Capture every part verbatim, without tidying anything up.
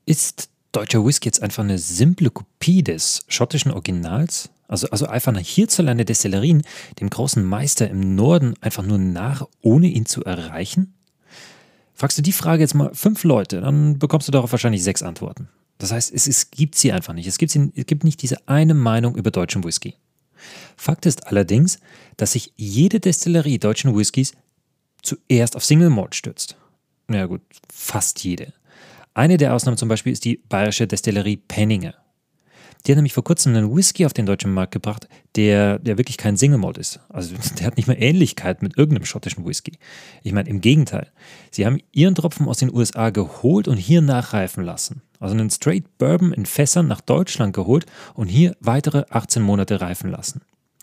Ist deutscher Whisky jetzt einfach eine simple Kopie des schottischen Originals? Also, also einfach hierzulande Destillerien dem großen Meister im Norden einfach nur nach, ohne ihn zu erreichen? Fragst du die Frage jetzt mal fünf Leute, dann bekommst du darauf wahrscheinlich sechs Antworten. Das heißt, es, es gibt sie einfach nicht. Es gibt, sie, es gibt nicht diese eine Meinung über deutschen Whisky. Fakt ist allerdings, dass sich jede Destillerie deutschen Whiskys zuerst auf Single Malt stützt. Na ja, gut, fast jede. Eine der Ausnahmen zum Beispiel ist die bayerische Destillerie Penninger. Die hat nämlich vor kurzem einen Whisky auf den deutschen Markt gebracht, der, der wirklich kein Single Malt ist. Also der hat nicht mehr Ähnlichkeit mit irgendeinem schottischen Whisky. Ich meine, im Gegenteil. Sie haben ihren Tropfen aus den U S A geholt und hier nachreifen lassen. Also einen Straight Bourbon in Fässern nach Deutschland geholt und hier weitere achtzehn Monate reifen lassen.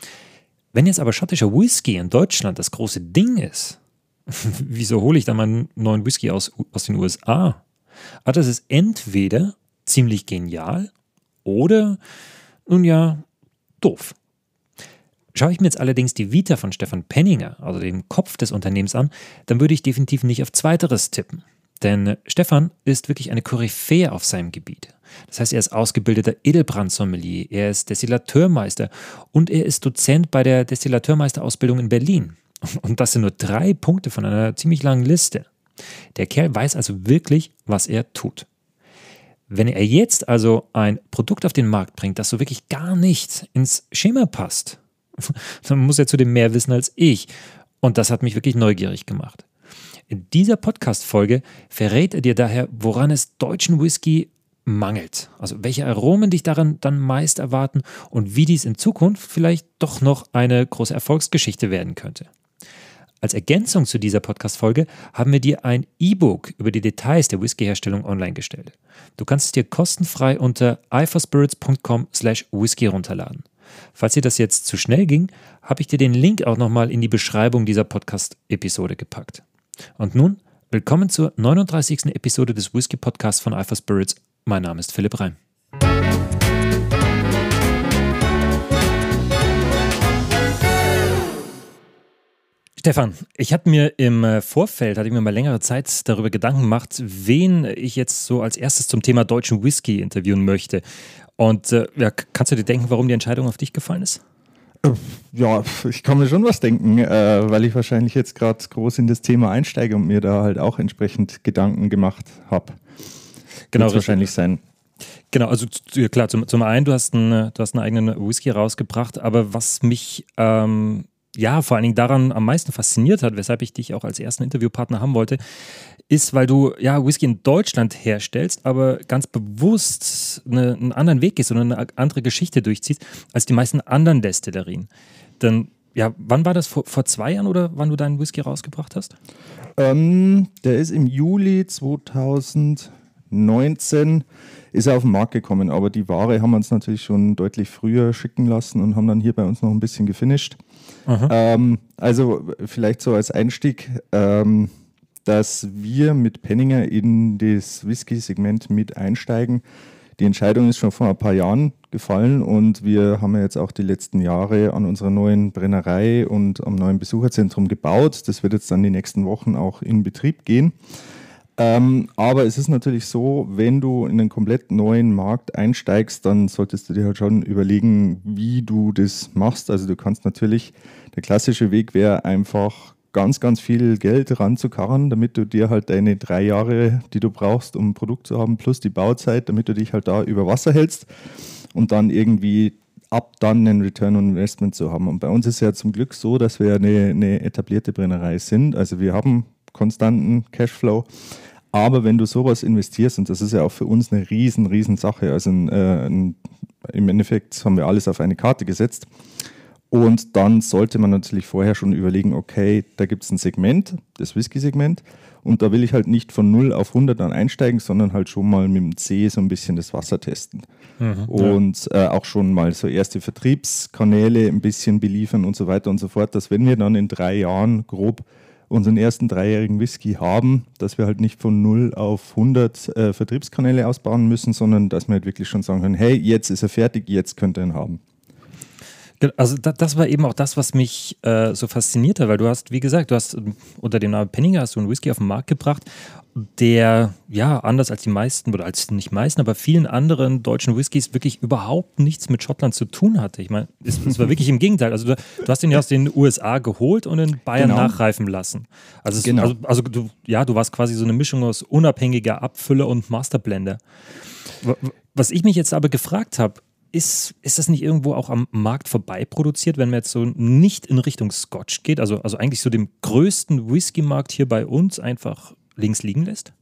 Wenn jetzt aber schottischer Whisky in Deutschland das große Ding ist, wieso hole ich dann meinen neuen Whisky aus, aus den U S A? Ah, das ist entweder ziemlich genial oder, nun ja, doof. Schaue ich mir jetzt allerdings die Vita von Stefan Penninger, also den Kopf des Unternehmens, an, dann würde ich definitiv nicht auf Zweiteres tippen. Denn Stefan ist wirklich eine Koryphäe auf seinem Gebiet. Das heißt, er ist ausgebildeter Edelbrand-Sommelier, er ist Destillateurmeister und er ist Dozent bei der Destillateurmeisterausbildung in Berlin. Und das sind nur drei Punkte von einer ziemlich langen Liste. Der Kerl weiß also wirklich, was er tut. Wenn er jetzt also ein Produkt auf den Markt bringt, das so wirklich gar nicht ins Schema passt, dann muss er zudem mehr wissen als ich. Und das hat mich wirklich neugierig gemacht. In dieser Podcast-Folge verrät er dir daher, woran es deutschen Whisky mangelt. Also welche Aromen dich daran dann meist erwarten und wie dies in Zukunft vielleicht doch noch eine große Erfolgsgeschichte werden könnte. Als Ergänzung zu dieser Podcast-Folge haben wir dir ein E-Book über die Details der Whisky-Herstellung online gestellt. Du kannst es dir kostenfrei unter i four spirits dot com slash whisky runterladen. Falls dir das jetzt zu schnell ging, habe ich dir den Link auch nochmal in die Beschreibung dieser Podcast-Episode gepackt. Und nun, willkommen zur neununddreißigsten Episode des Whisky-Podcasts von i four Spirits. Mein Name ist Philipp Reim. Stefan, ich hatte mir im Vorfeld, hatte ich mir mal längere Zeit darüber Gedanken gemacht, wen ich jetzt so als erstes zum Thema deutschen Whisky interviewen möchte. Und äh, ja, kannst du dir denken, warum die Entscheidung auf dich gefallen ist? Ja, ich kann mir schon was denken, äh, weil ich wahrscheinlich jetzt gerade groß in das Thema einsteige und mir da halt auch entsprechend Gedanken gemacht habe. Genau, wird wahrscheinlich sein. Genau, also klar, zum, zum einen, du hast, einen, du hast einen eigenen Whisky rausgebracht, aber was mich ähm, ja vor allen Dingen daran am meisten fasziniert hat, weshalb ich dich auch als ersten Interviewpartner haben wollte, ist, weil du ja Whisky in Deutschland herstellst, aber ganz bewusst eine, einen anderen Weg gehst und eine andere Geschichte durchziehst als die meisten anderen Destillerien. Denn ja, wann war das? Vor, vor zwei Jahren oder wann du deinen Whisky rausgebracht hast? Ähm, der ist im Juli zweitausendneunzehn ist er auf den Markt gekommen, aber die Ware haben wir uns natürlich schon deutlich früher schicken lassen und haben dann hier bei uns noch ein bisschen gefinisht. Ähm, also vielleicht so als Einstieg, ähm, dass wir mit Penninger in das Whisky-Segment mit einsteigen. Die Entscheidung ist schon vor ein paar Jahren gefallen und wir haben ja jetzt auch die letzten Jahre an unserer neuen Brennerei und am neuen Besucherzentrum gebaut. Das wird jetzt dann die nächsten Wochen auch in Betrieb gehen. Ähm, aber es ist natürlich so, wenn du in einen komplett neuen Markt einsteigst, dann solltest du dir halt schon überlegen, wie du das machst. Also du kannst natürlich, der klassische Weg wäre einfach ganz, ganz viel Geld ranzukarren, damit du dir halt deine drei Jahre, die du brauchst, um ein Produkt zu haben, plus die Bauzeit, damit du dich halt da über Wasser hältst und dann irgendwie ab dann einen Return on Investment zu haben. Und bei uns ist ja zum Glück so, dass wir eine, eine etablierte Brennerei sind. Also wir haben konstanten Cashflow. Aber wenn du sowas investierst, und das ist ja auch für uns eine riesen, riesen Sache, also ein, äh, ein, im Endeffekt haben wir alles auf eine Karte gesetzt. Und dann sollte man natürlich vorher schon überlegen, okay, da gibt es ein Segment, das Whisky-Segment, und da will ich halt nicht von null auf hundert dann einsteigen, sondern halt schon mal mit dem C so ein bisschen das Wasser testen. Mhm, und ja. äh, auch schon mal so erste Vertriebskanäle ein bisschen beliefern und so weiter und so fort, dass wenn wir dann in drei Jahren grob unseren ersten dreijährigen Whisky haben, dass wir halt nicht von null auf hundert äh, Vertriebskanäle ausbauen müssen, sondern dass wir halt wirklich schon sagen können, hey, jetzt ist er fertig, jetzt könnt ihr ihn haben. Also da, das war eben auch das, was mich äh, so fasziniert hat, weil du hast, wie gesagt, du hast unter dem Namen Penninger hast du einen Whisky auf den Markt gebracht, der, ja, anders als die meisten, oder als nicht meisten, aber vielen anderen deutschen Whiskys wirklich überhaupt nichts mit Schottland zu tun hatte. Ich meine, es, es war wirklich im Gegenteil. Also du, du hast ihn ja aus den U S A geholt und in Bayern genau. nachreifen lassen. Also, es, genau. also, also du, ja, du warst quasi so eine Mischung aus unabhängiger Abfüller und Masterblender. Was ich mich jetzt aber gefragt habe, Ist, ist das nicht irgendwo auch am Markt vorbei produziert, wenn man jetzt so nicht in Richtung Scotch geht, also, also eigentlich so dem größten Whisky-Markt hier bei uns einfach links liegen lässt?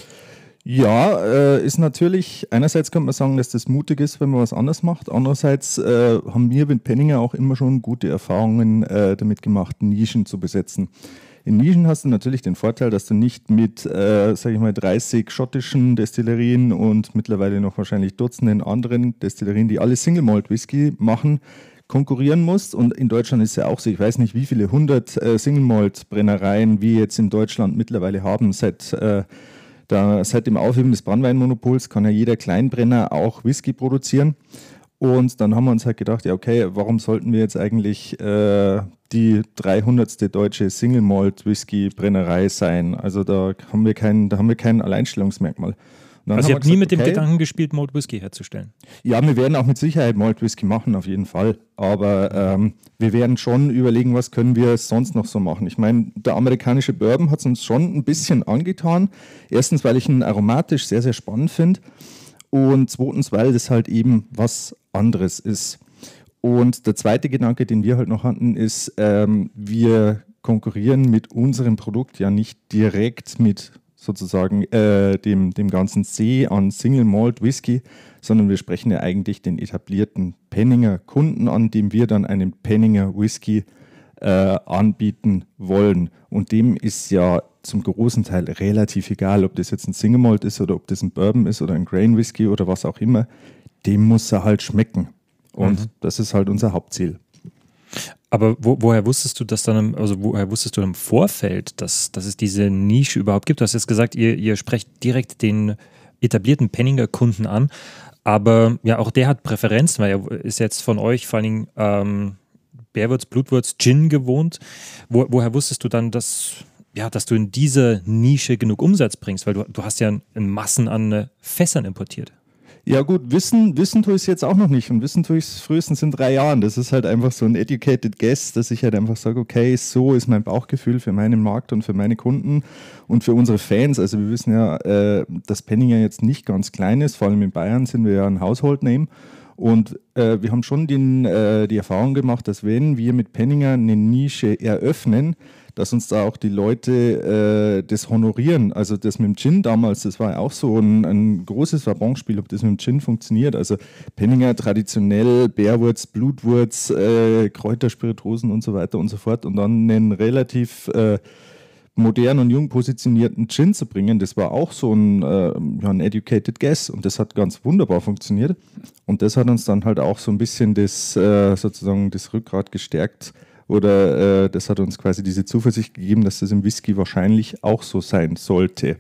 Ja, äh, ist natürlich, einerseits könnte man sagen, dass das mutig ist, wenn man was anderes macht. Andererseits äh, haben wir mit Penninger auch immer schon gute Erfahrungen äh, damit gemacht, Nischen zu besetzen. In Nischen hast du natürlich den Vorteil, dass du nicht mit, äh, sag ich mal, dreißig schottischen Destillerien und mittlerweile noch wahrscheinlich Dutzenden anderen Destillerien, die alle Single Malt Whisky machen, konkurrieren musst. Und in Deutschland ist ja auch so, ich weiß nicht, wie viele hundert äh, Single Malt Brennereien wir jetzt in Deutschland mittlerweile haben. Seit, äh, da, seit dem Aufheben des Brannweinmonopols kann ja jeder Kleinbrenner auch Whisky produzieren. Und dann haben wir uns halt gedacht, ja okay, warum sollten wir jetzt eigentlich äh, die dreihundertste deutsche Single Malt Whisky Brennerei sein? Also da haben wir kein, da haben wir kein Alleinstellungsmerkmal. Also ihr habt nie mit okay, dem Gedanken gespielt, Malt Whisky herzustellen? Ja, wir werden auch mit Sicherheit Malt Whisky machen, auf jeden Fall. Aber ähm, wir werden schon überlegen, was können wir sonst noch so machen. Ich meine, der amerikanische Bourbon hat es uns schon ein bisschen angetan. Erstens, weil ich ihn aromatisch sehr, sehr spannend finde. Und zweitens, weil das halt eben was anderes ist. Und der zweite Gedanke, den wir halt noch hatten, ist, ähm, wir konkurrieren mit unserem Produkt ja nicht direkt mit sozusagen äh, dem, dem ganzen See an Single Malt Whisky, sondern wir sprechen ja eigentlich den etablierten Penninger Kunden an, dem wir dann einen Penninger Whisky äh, anbieten wollen. Und dem ist ja zum großen Teil relativ egal, ob das jetzt ein Single Malt ist oder ob das ein Bourbon ist oder ein Grain Whisky oder was auch immer. Dem muss er halt schmecken. Und mhm. das ist halt unser Hauptziel. Aber wo, woher wusstest du das dann, also woher wusstest du im Vorfeld, dass, dass es diese Nische überhaupt gibt? Du hast jetzt gesagt, ihr, ihr sprecht direkt den etablierten Penninger Kunden an, aber ja, auch der hat Präferenzen, weil er ist jetzt von euch vor allen Dingen ähm, Bärwurz, Blutwurz, Gin gewohnt. Wo, woher wusstest du dann, dass, ja, dass du in diese Nische genug Umsatz bringst? Weil du, du hast ja in Massen an Fässern importiert. Ja gut, wissen, wissen tue ich es jetzt auch noch nicht und wissen tue ich es frühestens in drei Jahren. Das ist halt einfach so ein educated guess, dass ich halt einfach sage, okay, so ist mein Bauchgefühl für meinen Markt und für meine Kunden und für unsere Fans. Also wir wissen ja, äh, dass Penninger jetzt nicht ganz klein ist, vor allem in Bayern sind wir ja ein Household Name. Und äh, wir haben schon den, äh, die Erfahrung gemacht, dass wenn wir mit Penninger eine Nische eröffnen, dass uns da auch die Leute äh, das honorieren. Also das mit dem Gin damals, das war ja auch so ein, ein großes Wabonspiel, ob das mit dem Gin funktioniert. Also Penninger traditionell, Bärwurz, Blutwurz, äh, Kräuterspirituosen und so weiter und so fort. Und dann einen relativ äh, modern und jung positionierten Gin zu bringen, das war auch so ein, äh, ja, ein educated guess und das hat ganz wunderbar funktioniert. Und das hat uns dann halt auch so ein bisschen das, äh, sozusagen das Rückgrat gestärkt, oder äh, das hat uns quasi diese Zuversicht gegeben, dass das im Whisky wahrscheinlich auch so sein sollte.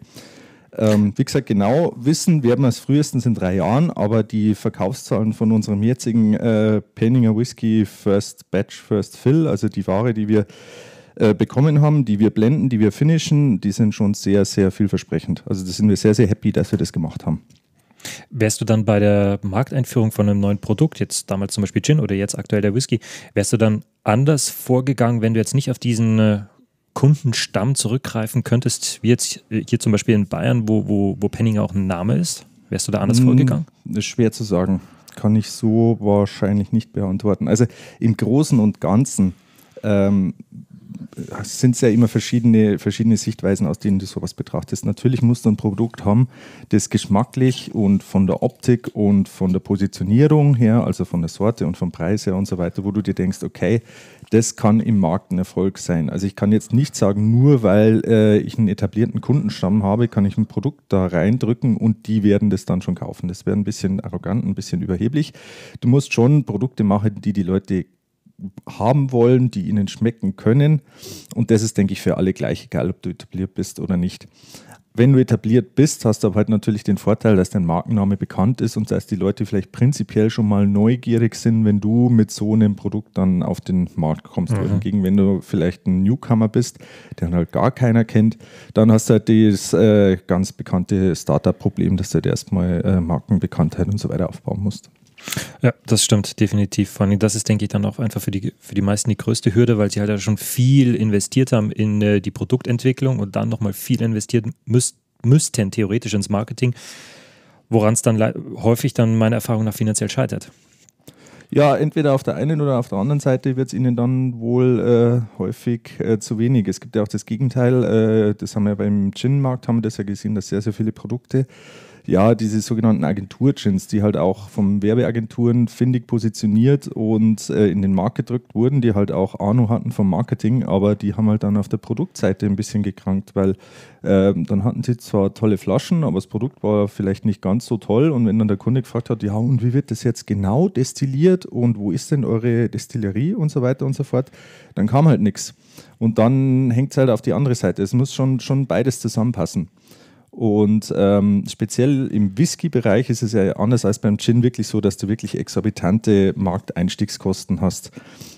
Ähm, wie gesagt, genau wissen werden wir es frühestens in drei Jahren, aber die Verkaufszahlen von unserem jetzigen äh, Penninger Whisky First Batch, First Fill, also die Ware, die wir äh, bekommen haben, die wir blenden, die wir finishen, die sind schon sehr, sehr vielversprechend. Also da sind wir sehr, sehr happy, dass wir das gemacht haben. Wärst du dann bei der Markteinführung von einem neuen Produkt, jetzt damals zum Beispiel Gin oder jetzt aktuell der Whisky, wärst du dann anders vorgegangen, wenn du jetzt nicht auf diesen äh, Kundenstamm zurückgreifen könntest, wie jetzt hier zum Beispiel in Bayern, wo, wo, wo Penninger auch ein Name ist? Wärst du da anders hm, vorgegangen? Das ist schwer zu sagen. Kann ich so wahrscheinlich nicht beantworten. Also im Großen und Ganzen ähm, sind es ja immer verschiedene, verschiedene Sichtweisen, aus denen du sowas betrachtest. Natürlich musst du ein Produkt haben, das geschmacklich und von der Optik und von der Positionierung her, also von der Sorte und vom Preis her und so weiter, wo du dir denkst, okay, das kann im Markt ein Erfolg sein. Also ich kann jetzt nicht sagen, nur weil äh, ich einen etablierten Kundenstamm habe, kann ich ein Produkt da reindrücken und die werden das dann schon kaufen. Das wäre ein bisschen arrogant, ein bisschen überheblich. Du musst schon Produkte machen, die die Leute haben wollen, die ihnen schmecken können. Und das ist, denke ich, für alle gleich, egal ob du etabliert bist oder nicht. Wenn du etabliert bist, hast du aber halt natürlich den Vorteil, dass dein Markenname bekannt ist und dass die Leute vielleicht prinzipiell schon mal neugierig sind, wenn du mit so einem Produkt dann auf den Markt kommst. Mhm. Hingegen, wenn du vielleicht ein Newcomer bist, den halt gar keiner kennt, dann hast du halt das äh, ganz bekannte Startup-Problem, dass du halt erstmal äh, Markenbekanntheit und so weiter aufbauen musst. Ja, das stimmt, definitiv. Vor allem, das ist, denke ich, dann auch einfach für die, für die meisten die größte Hürde, weil sie halt ja schon viel investiert haben in äh, die Produktentwicklung und dann nochmal viel investiert müß, müssten, theoretisch ins Marketing, woran es dann häufig dann meiner Erfahrung nach finanziell scheitert. Ja, entweder auf der einen oder auf der anderen Seite wird es ihnen dann wohl äh, häufig äh, zu wenig. Es gibt ja auch das Gegenteil, äh, das haben wir beim Gin-Markt, haben wir das ja gesehen, dass sehr, sehr viele Produkte, ja, diese sogenannten Agentur-Gins, die halt auch von Werbeagenturen findig positioniert und äh, in den Markt gedrückt wurden, die halt auch Ahnung hatten vom Marketing, aber die haben halt dann auf der Produktseite ein bisschen gekrankt, weil äh, dann hatten sie zwar tolle Flaschen, aber das Produkt war vielleicht nicht ganz so toll und wenn dann der Kunde gefragt hat, ja und wie wird das jetzt genau destilliert und wo ist denn eure Destillerie und so weiter und so fort, dann kam halt nichts. Und dann hängt es halt auf die andere Seite. Es muss schon, schon beides zusammenpassen. Und ähm, speziell im Whisky-Bereich ist es ja anders als beim Gin wirklich so, dass du wirklich exorbitante Markteinstiegskosten hast.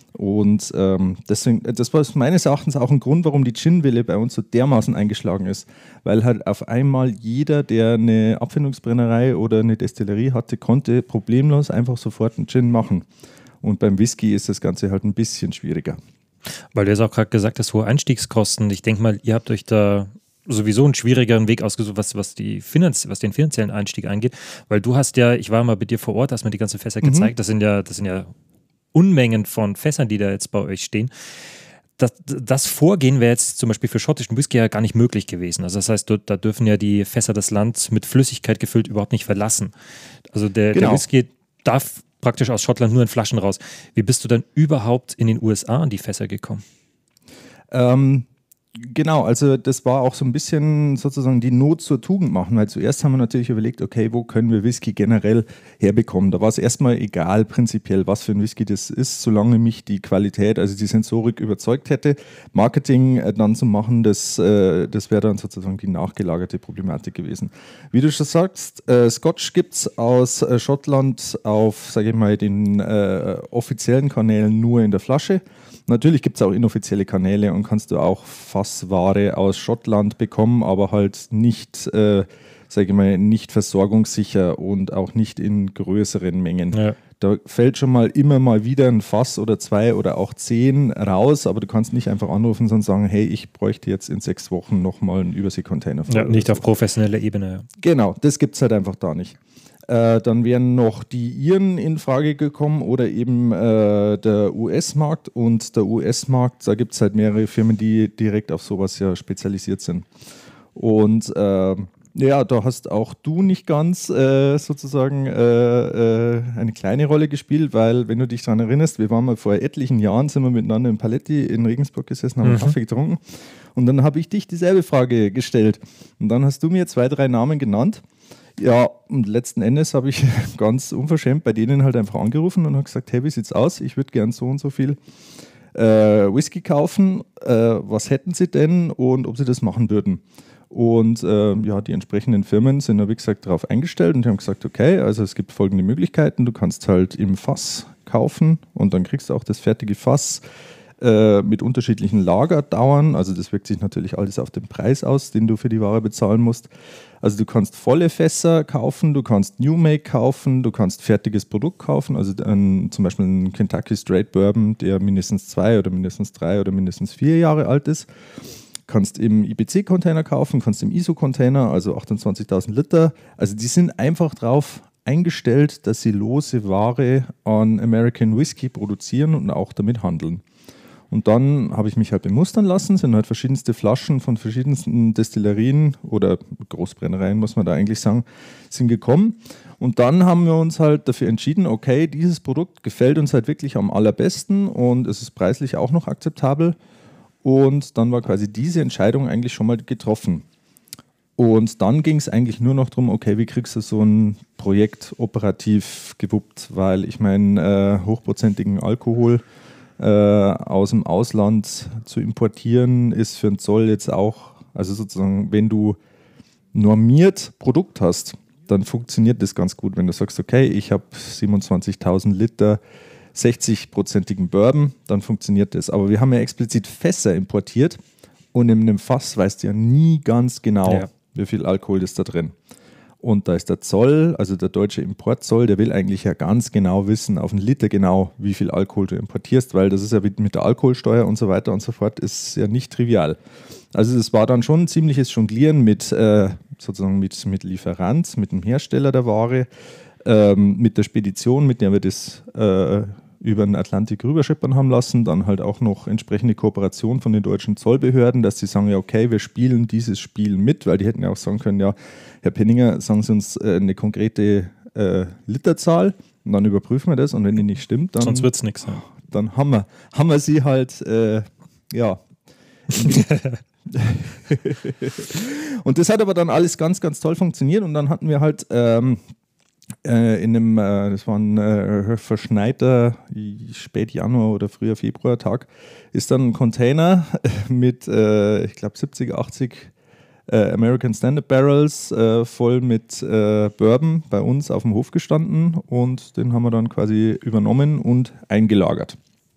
Und ähm, deswegen, das war meines Erachtens auch ein Grund, warum die Gin-Welle bei uns so dermaßen eingeschlagen ist. Weil halt auf einmal jeder, der eine Abfindungsbrennerei oder eine Destillerie hatte, konnte problemlos einfach sofort einen Gin machen. Und beim Whisky ist das Ganze halt ein bisschen schwieriger. Weil du jetzt auch gerade gesagt hast, hohe Einstiegskosten. Ich denke mal, ihr habt euch da sowieso einen schwierigeren Weg ausgesucht, was, was, die Finanz, was den finanziellen Einstieg angeht, weil du hast ja, ich war mal bei dir vor Ort, hast mir die ganzen Fässer mhm. gezeigt, das sind ja, das sind ja Unmengen von Fässern, die da jetzt bei euch stehen. Das, das Vorgehen wäre jetzt zum Beispiel für schottischen Whisky ja gar nicht möglich gewesen. Also das heißt, da dürfen ja die Fässer das Land mit Flüssigkeit gefüllt überhaupt nicht verlassen. Also der, genau. der Whisky darf praktisch aus Schottland nur in Flaschen raus. Wie bist du dann überhaupt in den U S A an die Fässer gekommen? Ähm Genau, also das war auch so ein bisschen sozusagen die Not zur Tugend machen, weil zuerst haben wir natürlich überlegt, okay, wo können wir Whisky generell herbekommen? Da war es erstmal egal prinzipiell, was für ein Whisky das ist, solange mich die Qualität, also die Sensorik überzeugt hätte. Marketing äh, dann zu machen, das, äh, das wäre dann sozusagen die nachgelagerte Problematik gewesen. Wie du schon sagst, äh, Scotch gibt es aus äh, Schottland auf, sage ich mal, den äh, offiziellen Kanälen nur in der Flasche. Natürlich gibt es auch inoffizielle Kanäle und kannst du auch Fassware aus Schottland bekommen, aber halt nicht, äh, sage ich mal, nicht versorgungssicher und auch nicht in größeren Mengen. Ja. Da fällt schon mal immer mal wieder ein Fass oder zwei oder auch zehn raus, aber du kannst nicht einfach anrufen und sagen, hey, ich bräuchte jetzt in sechs Wochen nochmal einen Überseekontainer. Ja, nicht so. Auf professioneller Ebene. Ja. Genau, das gibt es halt einfach da nicht. Äh, dann wären noch die Iren in Frage gekommen oder eben äh, der U S-Markt. Und der U S-Markt, da gibt es halt mehrere Firmen, die direkt auf sowas ja spezialisiert sind. Und äh, ja, da hast auch du nicht ganz äh, sozusagen äh, äh, eine kleine Rolle gespielt, weil, wenn du dich daran erinnerst, wir waren mal vor etlichen Jahren, sind wir miteinander im Paletti in Regensburg gesessen, haben mhm. Kaffee getrunken und dann habe ich dich dieselbe Frage gestellt. Und dann hast du mir zwei, drei Namen genannt. Ja, und letzten Endes habe ich ganz unverschämt bei denen halt einfach angerufen und habe gesagt, hey, wie sieht's aus? Ich würde gern so und so viel äh, Whisky kaufen. Äh, was hätten sie denn und ob sie das machen würden? Und äh, ja, die entsprechenden Firmen sind da, wie gesagt, darauf eingestellt und haben gesagt, okay, also es gibt folgende Möglichkeiten. Du kannst halt im Fass kaufen und dann kriegst du auch das fertige Fass äh, mit unterschiedlichen Lagerdauern. Also das wirkt sich natürlich alles auf den Preis aus, den du für die Ware bezahlen musst. Also du kannst volle Fässer kaufen, du kannst New Make kaufen, du kannst fertiges Produkt kaufen, also ein, zum Beispiel einen Kentucky Straight Bourbon, der mindestens zwei oder mindestens drei oder mindestens vier Jahre alt ist. Kannst im I B C-Container kaufen, kannst im I S O-Container, also achtundzwanzigtausend Liter. Also die sind einfach drauf eingestellt, dass sie lose Ware an American Whisky produzieren und auch damit handeln. Und dann habe ich mich halt bemustern lassen, sind halt verschiedenste Flaschen von verschiedensten Destillerien oder Großbrennereien, muss man da eigentlich sagen, sind gekommen. Und dann haben wir uns halt dafür entschieden, okay, dieses Produkt gefällt uns halt wirklich am allerbesten und es ist preislich auch noch akzeptabel. Und dann war quasi diese Entscheidung eigentlich schon mal getroffen. Und dann ging es eigentlich nur noch darum, okay, wie kriegst du so ein Projekt operativ gewuppt? Weil ich meine, äh, hochprozentigen Alkohol äh, aus dem Ausland zu importieren, ist für den Zoll jetzt auch, also sozusagen, wenn du normiert Produkt hast, dann funktioniert das ganz gut. Wenn du sagst, okay, ich habe siebenundzwanzigtausend Liter sechzig-prozentigen Bourbon, dann funktioniert das. Aber wir haben ja explizit Fässer importiert und in einem Fass weißt du ja nie ganz genau, ja. wie viel Alkohol ist da drin. Und da ist der Zoll, also der deutsche Importzoll, der will eigentlich ja ganz genau wissen, auf einen Liter genau, wie viel Alkohol du importierst, weil das ist ja mit der Alkoholsteuer und so weiter und so fort, ist ja nicht trivial. Also es war dann schon ein ziemliches Jonglieren mit, äh, sozusagen mit, mit Lieferant, mit dem Hersteller der Ware, ähm, mit der Spedition, mit der wir das äh, über den Atlantik rüberschippern haben lassen, dann halt auch noch entsprechende Kooperation von den deutschen Zollbehörden, dass sie sagen, ja okay, wir spielen dieses Spiel mit, weil die hätten ja auch sagen können, ja, Herr Penninger, sagen Sie uns äh, eine konkrete äh, Literzahl und dann überprüfen wir das und wenn die nicht stimmt, dann... Sonst wird es nichts. Ja. Dann haben wir, haben wir sie halt, äh, ja... Und das hat aber dann alles ganz, ganz toll funktioniert und dann hatten wir halt... Ähm, Äh, in einem, äh, das war ein äh, verschneiter spät Januar oder früher Februar-Tag, ist dann ein Container mit, äh, ich glaube, siebzig, achtzig äh, American Standard Barrels äh, voll mit äh, Bourbon bei uns auf dem Hof gestanden und den haben wir dann quasi übernommen und eingelagert.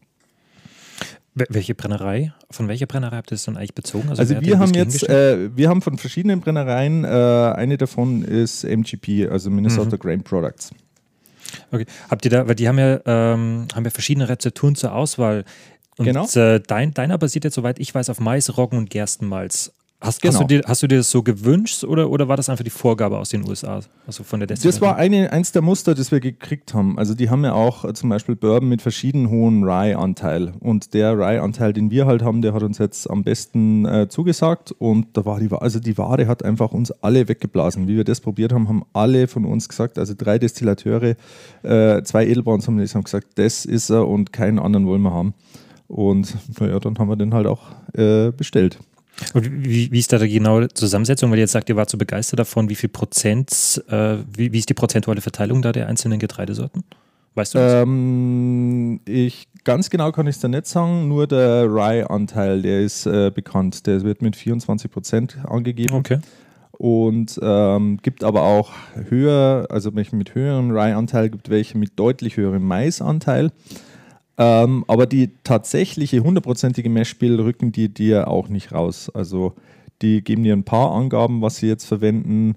Welche Brennerei? Von welcher Brennerei habt ihr das dann eigentlich bezogen? Also, also wir haben jetzt, äh, wir haben von verschiedenen Brennereien, äh, eine davon ist M G P, also Minnesota mhm. Grain Products. Okay, habt ihr da, weil die haben ja, ähm, haben ja verschiedene Rezepturen zur Auswahl. Und genau. äh, dein, deiner basiert jetzt, soweit ich weiß, auf Mais, Roggen und Gerstenmalz. Hast, genau. hast, du dir, hast du dir das so gewünscht oder, oder war das einfach die Vorgabe aus den U S A? Also von der das war eine, eins der Muster, das wir gekriegt haben. Also die haben ja auch äh, zum Beispiel Bourbon mit verschieden hohen Rye-Anteil. Und der Rye-Anteil, den wir halt haben, der hat uns jetzt am besten äh, zugesagt. Und da war die, also die Ware hat einfach uns alle weggeblasen. Wie wir das probiert haben, haben alle von uns gesagt, also drei Destillateure, äh, zwei Edelbrauns haben gesagt, das ist er und keinen anderen wollen wir haben. Und naja, dann haben wir den halt auch äh, bestellt. Und wie, wie ist da die genaue Zusammensetzung? Weil ihr jetzt sagt, ihr wart so begeistert davon, wie viel Prozent, äh, wie, wie ist die prozentuale Verteilung da der einzelnen Getreidesorten? Weißt du das? Ähm, ich, ganz genau kann ich es da nicht sagen, nur der Rye-Anteil, der ist äh, bekannt. Der wird mit vierundzwanzig Prozent angegeben. Okay. Und ähm, gibt aber auch höher, also welche mit höherem Rye-Anteil, gibt welche mit deutlich höherem Mais-Anteil. Ähm, aber die tatsächliche hundertprozentige Messspiel rücken die dir auch nicht raus. Also die geben dir ein paar Angaben, was sie jetzt verwenden.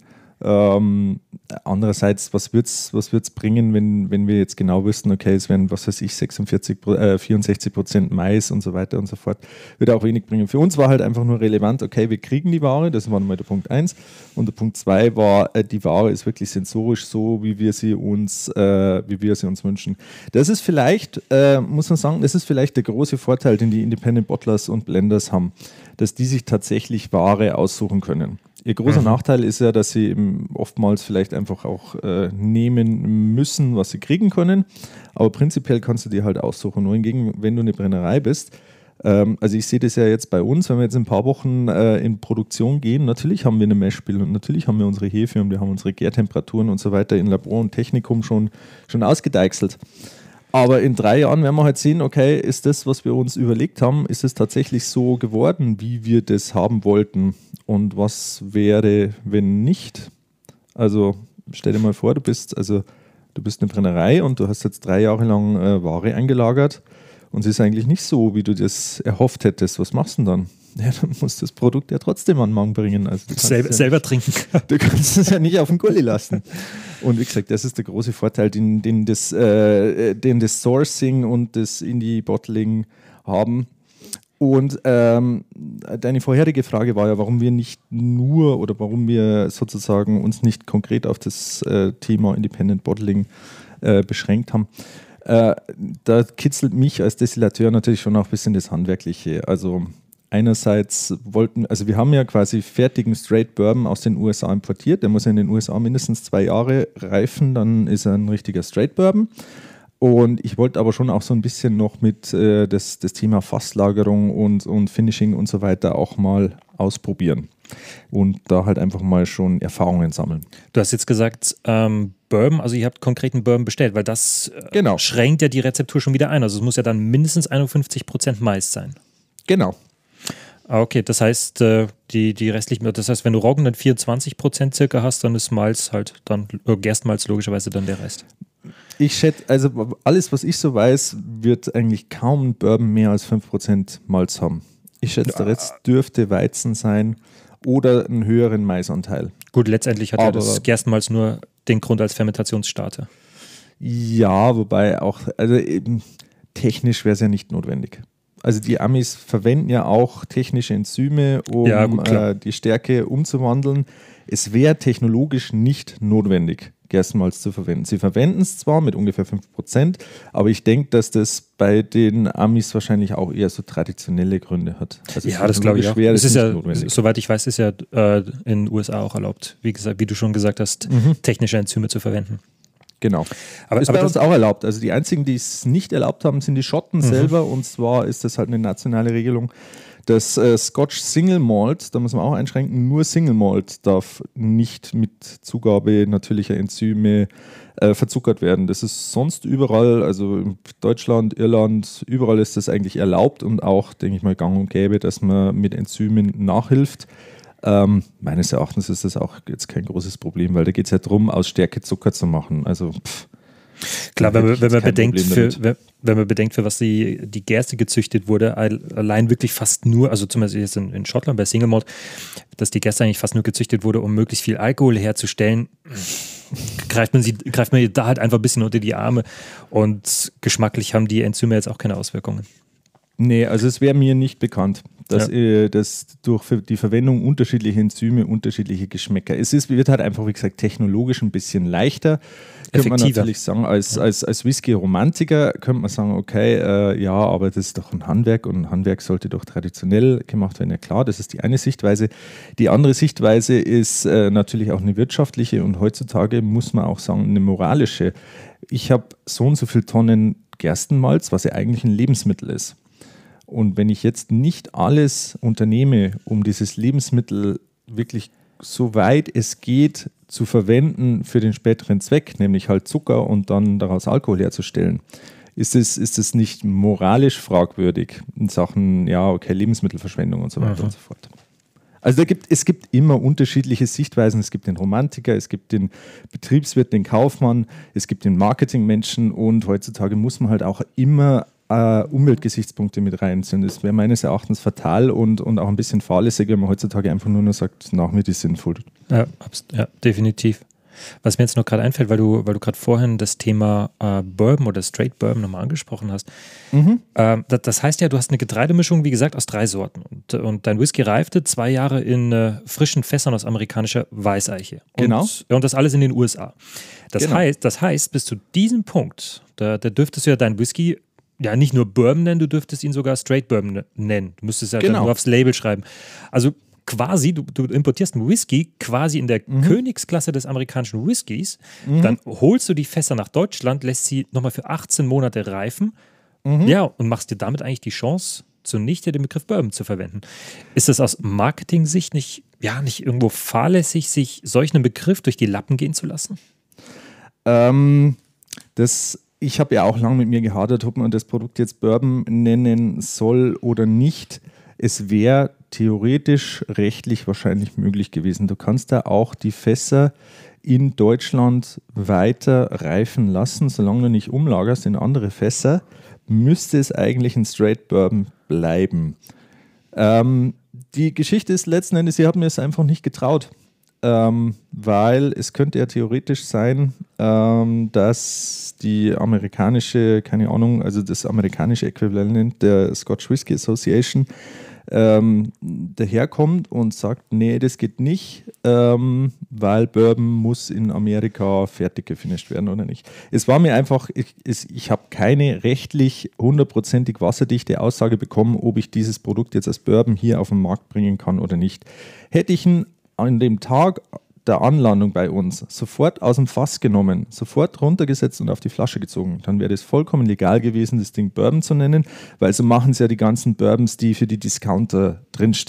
Ähm, andererseits, was wird es was wird's bringen, wenn, wenn wir jetzt genau wüssten, okay, es werden, was weiß ich, sechsundvierzig, äh, vierundsechzig Prozent Mais und so weiter und so fort. Wird auch wenig bringen. Für uns war halt einfach nur relevant, okay, wir kriegen die Ware, das war mal der Punkt eins. Und der Punkt zwei war, äh, die Ware ist wirklich sensorisch so, wie wir sie uns, äh, wie wir sie uns wünschen. Das ist vielleicht, äh, muss man sagen, das ist vielleicht der große Vorteil, den die Independent Bottlers und Blenders haben, dass die sich tatsächlich Ware aussuchen können. Ihr großer mhm. Nachteil ist ja, dass sie eben oftmals vielleicht einfach auch äh, nehmen müssen, was sie kriegen können. Aber prinzipiell kannst du dir halt aussuchen. Nur hingegen, wenn du eine Brennerei bist, ähm, also ich sehe das ja jetzt bei uns, wenn wir jetzt in ein paar Wochen äh, in Produktion gehen, natürlich haben wir eine Messspiel und natürlich haben wir unsere Hefe und wir haben unsere Gärtemperaturen und so weiter in Labor und Technikum schon, schon ausgedeichselt. Aber in drei Jahren werden wir halt sehen, okay, ist das, was wir uns überlegt haben, ist es tatsächlich so geworden, wie wir das haben wollten? Und was wäre, wenn nicht? Also stell dir mal vor, du bist, also, du bist eine Brennerei und du hast jetzt drei Jahre lang äh, Ware eingelagert und es ist eigentlich nicht so, wie du das erhofft hättest. Was machst du denn dann? Ja, dann musst du das Produkt ja trotzdem an den Mann bringen. Also selber, ja selber nicht, trinken. Du kannst es ja nicht auf den Gully lassen. Und wie gesagt, das ist der große Vorteil, den, den, das, äh, den das Sourcing und das Indie-Bottling haben. Und ähm, deine vorherige Frage war ja, warum wir nicht nur oder warum wir sozusagen uns nicht konkret auf das äh, Thema Independent Bottling äh, beschränkt haben. Äh, da kitzelt mich als Destillateur natürlich schon auch ein bisschen das Handwerkliche. Also einerseits wollten, also wir haben ja quasi fertigen Straight Bourbon aus den U S A importiert. Der muss ja in den U S A mindestens zwei Jahre reifen, dann ist er ein richtiger Straight Bourbon. Und ich wollte aber schon auch so ein bisschen noch mit äh, das, das Thema Fasslagerung und, und Finishing und so weiter auch mal ausprobieren. und da halt einfach mal schon Erfahrungen sammeln. Du hast jetzt gesagt, ähm, Bourbon, also ihr habt konkreten Bourbon bestellt, weil das äh, genau. schränkt ja die Rezeptur schon wieder ein. Also es muss ja dann mindestens einundfünfzig Prozent Mais sein. Genau. Okay, das heißt, äh, die, die restlichen, das heißt, wenn du Roggen dann vierundzwanzig Prozent circa hast, dann ist Malz halt dann, äh, Gerstenmalz logischerweise dann der Rest. Ich schätze, also alles, was ich so weiß, wird eigentlich kaum ein Bourbon mehr als fünf Prozent Malz haben. Ich schätze, der Rest dürfte Weizen sein oder einen höheren Maisanteil. Gut, letztendlich hat Aber ja das Gerstenmalz nur den Grund als Fermentationsstarter. Ja, wobei auch, also eben technisch wäre es ja nicht notwendig. Also die Amis verwenden ja auch technische Enzyme, um ja, gut, äh, die Stärke umzuwandeln. Es wäre technologisch nicht notwendig, Gerstenmalz zu verwenden. Sie verwenden es zwar mit ungefähr fünf Prozent, aber ich denke, dass das bei den Amis wahrscheinlich auch eher so traditionelle Gründe hat. Also ja, das glaube ich auch. Wäre es das ist nicht ja, notwendig. Soweit ich weiß, ist ja äh, in den U S A auch erlaubt, wie gesagt, wie du schon gesagt hast, mhm. technische Enzyme zu verwenden. Genau. Aber, ist aber bei uns auch erlaubt. Also die einzigen, die es nicht erlaubt haben, sind die Schotten mhm. selber. Und zwar ist das halt eine nationale Regelung. Das äh, Scotch Single Malt, da muss man auch einschränken, nur Single Malt darf nicht mit Zugabe natürlicher Enzyme äh, verzuckert werden. Das ist sonst überall, also in Deutschland, Irland, überall ist das eigentlich erlaubt und auch, denke ich mal, gang und gäbe, dass man mit Enzymen nachhilft. Ähm, meines Erachtens ist das auch jetzt kein großes Problem, weil da geht es ja darum, aus Stärke Zucker zu machen. Also pff, klar, wenn man, wenn, man bedenkt, für, wenn, wenn man bedenkt, für was die, die Gerste gezüchtet wurde, allein wirklich fast nur, also zum Beispiel jetzt in, in Schottland bei Single Malt, dass die Gerste eigentlich fast nur gezüchtet wurde, um möglichst viel Alkohol herzustellen, greift man, sie, greift man da halt einfach ein bisschen unter die Arme und geschmacklich haben die Enzyme jetzt auch keine Auswirkungen. Nee, also es wäre mir nicht bekannt, dass, ja. äh, dass durch die Verwendung unterschiedlicher Enzyme unterschiedliche Geschmäcker. Es ist, wird halt einfach, wie gesagt, technologisch ein bisschen leichter, könnte man natürlich sagen. Als, ja. als, als Whisky-Romantiker könnte man sagen, okay, äh, ja, aber das ist doch ein Handwerk und ein Handwerk sollte doch traditionell gemacht werden. Ja klar, das ist die eine Sichtweise. Die andere Sichtweise ist äh, natürlich auch eine wirtschaftliche und heutzutage muss man auch sagen, eine moralische. Ich habe so und so viele Tonnen Gerstenmalz, was ja eigentlich ein Lebensmittel ist. Und wenn ich jetzt nicht alles unternehme, um dieses Lebensmittel wirklich so weit es geht zu verwenden für den späteren Zweck, nämlich halt Zucker und dann daraus Alkohol herzustellen, ist es, ist es nicht moralisch fragwürdig in Sachen, ja, okay, Lebensmittelverschwendung und so weiter mhm. und so fort. Also da gibt, es gibt immer unterschiedliche Sichtweisen. Es gibt den Romantiker, es gibt den Betriebswirt, den Kaufmann, es gibt den Marketingmenschen und heutzutage muss man halt auch immer Uh, Umweltgesichtspunkte mit rein sind. Das wäre meines Erachtens fatal und, und auch ein bisschen fahrlässig, wenn man heutzutage einfach nur noch sagt, nach mir ist sinnvoll. Ja, ja, definitiv. Was mir jetzt noch gerade einfällt, weil du, weil du gerade vorhin das Thema äh, Bourbon oder Straight Bourbon nochmal angesprochen hast. Mhm. Ähm, das, das heißt ja, du hast eine Getreidemischung, wie gesagt, aus drei Sorten. Und, und dein Whisky reifte zwei Jahre in äh, frischen Fässern aus amerikanischer Weißeiche. Und, genau. Und das alles in den U S A. Das, genau. heißt, das heißt, bis zu diesem Punkt, da, da dürftest du ja dein Whisky ja nicht nur Bourbon nennen, du dürftest ihn sogar Straight Bourbon nennen. Du müsstest ja genau. nur aufs Label schreiben. Also quasi, du, du importierst einen Whisky quasi in der mhm. Königsklasse des amerikanischen Whiskys, mhm. dann holst du die Fässer nach Deutschland, lässt sie nochmal für achtzehn Monate reifen, mhm. ja, und machst dir damit eigentlich die Chance, zunichte den Begriff Bourbon zu verwenden. Ist das aus Marketing-Sicht nicht, ja, nicht irgendwo fahrlässig, sich solch einen Begriff durch die Lappen gehen zu lassen? Ähm, das Ich habe ja auch lange mit mir gehadert, ob man das Produkt jetzt Bourbon nennen soll oder nicht. Es wäre theoretisch rechtlich wahrscheinlich möglich gewesen. Du kannst da auch die Fässer in Deutschland weiter reifen lassen, solange du nicht umlagerst in andere Fässer, müsste es eigentlich ein Straight Bourbon bleiben. Ähm, die Geschichte ist letzten Endes, sie hat mir es einfach nicht getraut. Ähm, weil es könnte ja theoretisch sein, ähm, dass die amerikanische, keine Ahnung, also das amerikanische Äquivalent der Scotch Whisky Association ähm, daherkommt und sagt, nee, das geht nicht, ähm, weil Bourbon muss in Amerika fertig gefinisht werden oder nicht. Es war mir einfach, ich, es, ich habe keine rechtlich hundertprozentig wasserdichte Aussage bekommen, ob ich dieses Produkt jetzt als Bourbon hier auf den Markt bringen kann oder nicht. Hätte ich ihn an dem Tag der Anlandung bei uns sofort aus dem Fass genommen, sofort runtergesetzt und auf die Flasche gezogen, dann wäre das vollkommen legal gewesen, das Ding Bourbon zu nennen, weil so machen es ja die ganzen Bourbons, die für die Discounter drinstehen.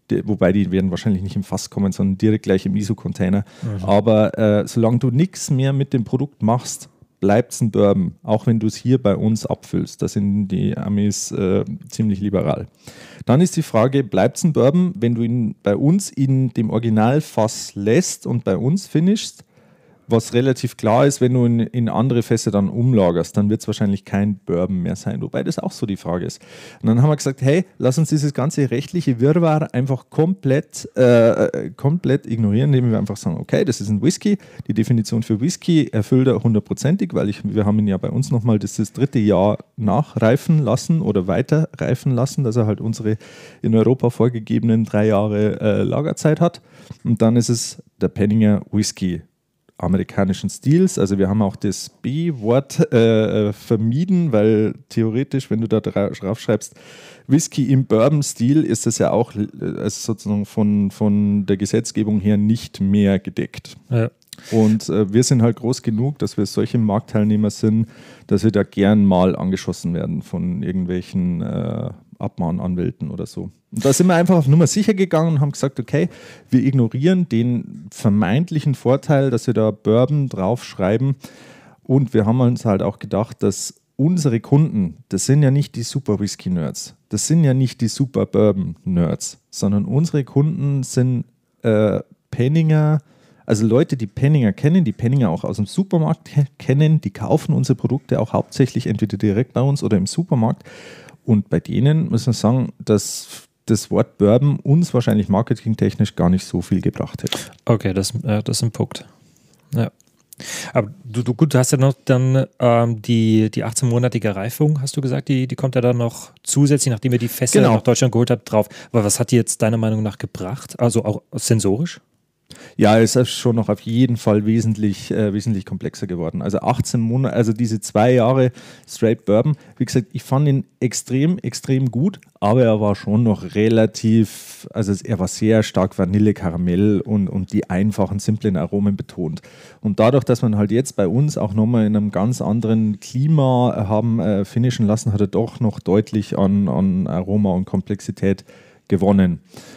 Die, wobei die werden wahrscheinlich nicht im Fass kommen, sondern direkt gleich im I S O-Container. Mhm. Aber äh, solange du nichts mehr mit dem Produkt machst, bleibt es ein Bourbon, auch wenn du es hier bei uns abfüllst. Da sind die Amis äh, ziemlich liberal. Dann ist die Frage, bleibt es ein Bourbon, wenn du ihn bei uns in dem Originalfass lässt und bei uns finishst, was relativ klar ist, wenn du in, in andere Fässer dann umlagerst, dann wird es wahrscheinlich kein Bourbon mehr sein, wobei das auch so die Frage ist. Und dann haben wir gesagt, hey, lass uns dieses ganze rechtliche Wirrwarr einfach komplett, äh, komplett ignorieren, indem wir einfach sagen, okay, das ist ein Whisky, die Definition für Whisky erfüllt er hundertprozentig, weil ich, wir haben ihn ja bei uns nochmal das, das dritte Jahr nachreifen lassen oder weiter reifen lassen, dass er halt unsere in Europa vorgegebenen drei Jahre äh, Lagerzeit hat. Und dann ist es der Penninger Whisky amerikanischen Stils. Also wir haben auch das B-Wort äh, vermieden, weil theoretisch, wenn du da drauf schreibst, Whisky im Bourbon-Stil, ist das ja auch also sozusagen von, von der Gesetzgebung her nicht mehr gedeckt. Ja. Und äh, wir sind halt groß genug, dass wir solche Marktteilnehmer sind, dass wir da gern mal angeschossen werden von irgendwelchen äh, Abmahnanwälten oder so. Und da sind wir einfach auf Nummer sicher gegangen und haben gesagt, okay, wir ignorieren den vermeintlichen Vorteil, dass wir da Bourbon draufschreiben. Und wir haben uns halt auch gedacht, dass unsere Kunden, das sind ja nicht die Super-Whisky-Nerds, das sind ja nicht die Super-Bourbon-Nerds, sondern unsere Kunden sind äh, Penninger, also Leute, die Penninger kennen, die Penninger auch aus dem Supermarkt kennen, die kaufen unsere Produkte auch hauptsächlich entweder direkt bei uns oder im Supermarkt. Und bei denen muss man sagen, dass das Wort Bourbon uns wahrscheinlich marketingtechnisch gar nicht so viel gebracht hätte. Okay, das, äh, das ist ein Punkt. Ja. Aber du, du, gut, du hast ja noch dann ähm, die, die achtzehn-monatige Reifung, hast du gesagt, die, die kommt ja dann noch zusätzlich, nachdem ihr die Fässer genau. nach Deutschland geholt habt, drauf. Aber was hat die jetzt deiner Meinung nach gebracht? Also auch sensorisch? Ja, es ist schon noch auf jeden Fall wesentlich, äh, wesentlich komplexer geworden. Also achtzehn Monate, also diese zwei Jahre Straight Bourbon, wie gesagt, ich fand ihn extrem, extrem gut, aber er war schon noch relativ, also er war sehr stark Vanille, Karamell und, und die einfachen, simplen Aromen betont. Und dadurch, dass man halt jetzt bei uns auch nochmal in einem ganz anderen Klima haben äh, finishen lassen, hat er doch noch deutlich an, an Aroma und Komplexität gewonnen.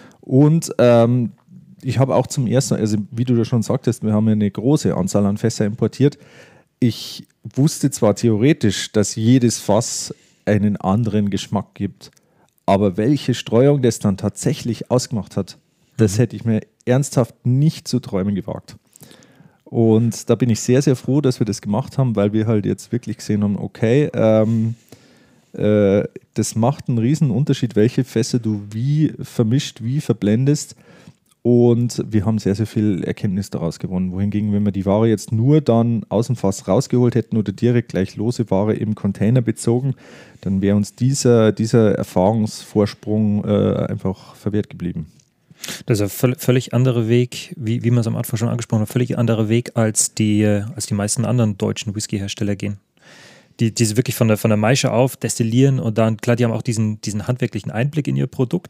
Und ähm, ich habe auch zum ersten, also wie du da schon sagtest, wir haben ja eine große Anzahl an Fässer importiert. Ich wusste zwar theoretisch, dass jedes Fass einen anderen Geschmack gibt, aber welche Streuung das dann tatsächlich ausgemacht hat, das hätte ich mir ernsthaft nicht zu träumen gewagt. Und da bin ich sehr, sehr froh, dass wir das gemacht haben, weil wir halt jetzt wirklich gesehen haben, okay, ähm, äh, das macht einen riesen Unterschied, welche Fässer du wie vermischt, wie verblendest. Und wir haben sehr, sehr viel Erkenntnis daraus gewonnen. Wohingegen, wenn wir die Ware jetzt nur dann aus dem Fass rausgeholt hätten oder direkt gleich lose Ware im Container bezogen, dann wäre uns dieser, dieser Erfahrungsvorsprung äh, einfach verwehrt geblieben. Das ist ein völlig anderer Weg, wie, wie man es am Anfang schon angesprochen hat, völlig anderer Weg, als die, als die meisten anderen deutschen Whisky-Hersteller gehen. Die, die wirklich von der, von der Maische auf destillieren und dann, klar, die haben auch diesen, diesen handwerklichen Einblick in ihr Produkt,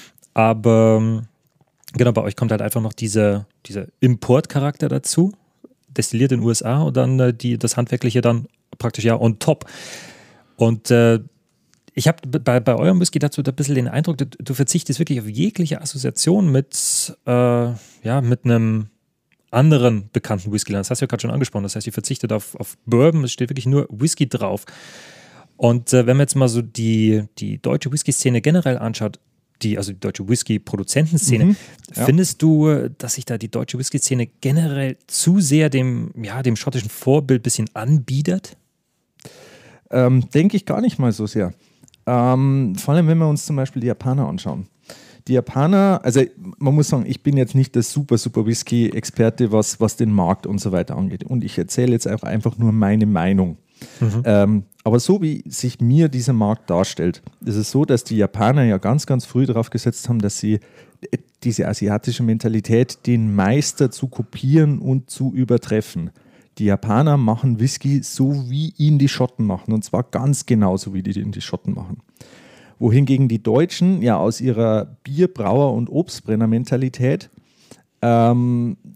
aber genau, bei euch kommt halt einfach noch dieser, dieser Importcharakter dazu, destilliert in den U S A und dann äh, die, das Handwerkliche dann praktisch ja on top. Und äh, ich habe bei, bei eurem Whisky dazu ein bisschen den Eindruck, du, du verzichtest wirklich auf jegliche Assoziation mit, äh, ja, mit einem anderen bekannten Whisky. Das hast du ja gerade schon angesprochen. Das heißt, ihr verzichtet auf, auf Bourbon, es steht wirklich nur Whisky drauf. Und äh, wenn man jetzt mal so die, die deutsche Whisky-Szene generell anschaut, die, also die deutsche Whisky-Produzentenszene, mhm, ja. Findest du, dass sich da die deutsche Whisky-Szene generell zu sehr dem, ja, dem schottischen Vorbild ein bisschen anbietet? Ähm, denke ich gar nicht mal so sehr. Ähm, vor allem, wenn wir uns zum Beispiel die Japaner anschauen. Die Japaner, also man muss sagen, ich bin jetzt nicht der super, super Whisky-Experte, was, was den Markt und so weiter angeht. Und ich erzähle jetzt auch einfach nur meine Meinung. Mhm. Ähm, aber so wie sich mir dieser Markt darstellt, ist es so, dass die Japaner ja ganz, ganz früh darauf gesetzt haben, dass sie diese asiatische Mentalität, den Meister zu kopieren und zu übertreffen. Die Japaner machen Whisky so, wie ihn die Schotten machen, und zwar ganz genauso, wie die ihn die Schotten machen. Wohingegen die Deutschen ja aus ihrer Bierbrauer- und Obstbrenner-Mentalität ähm,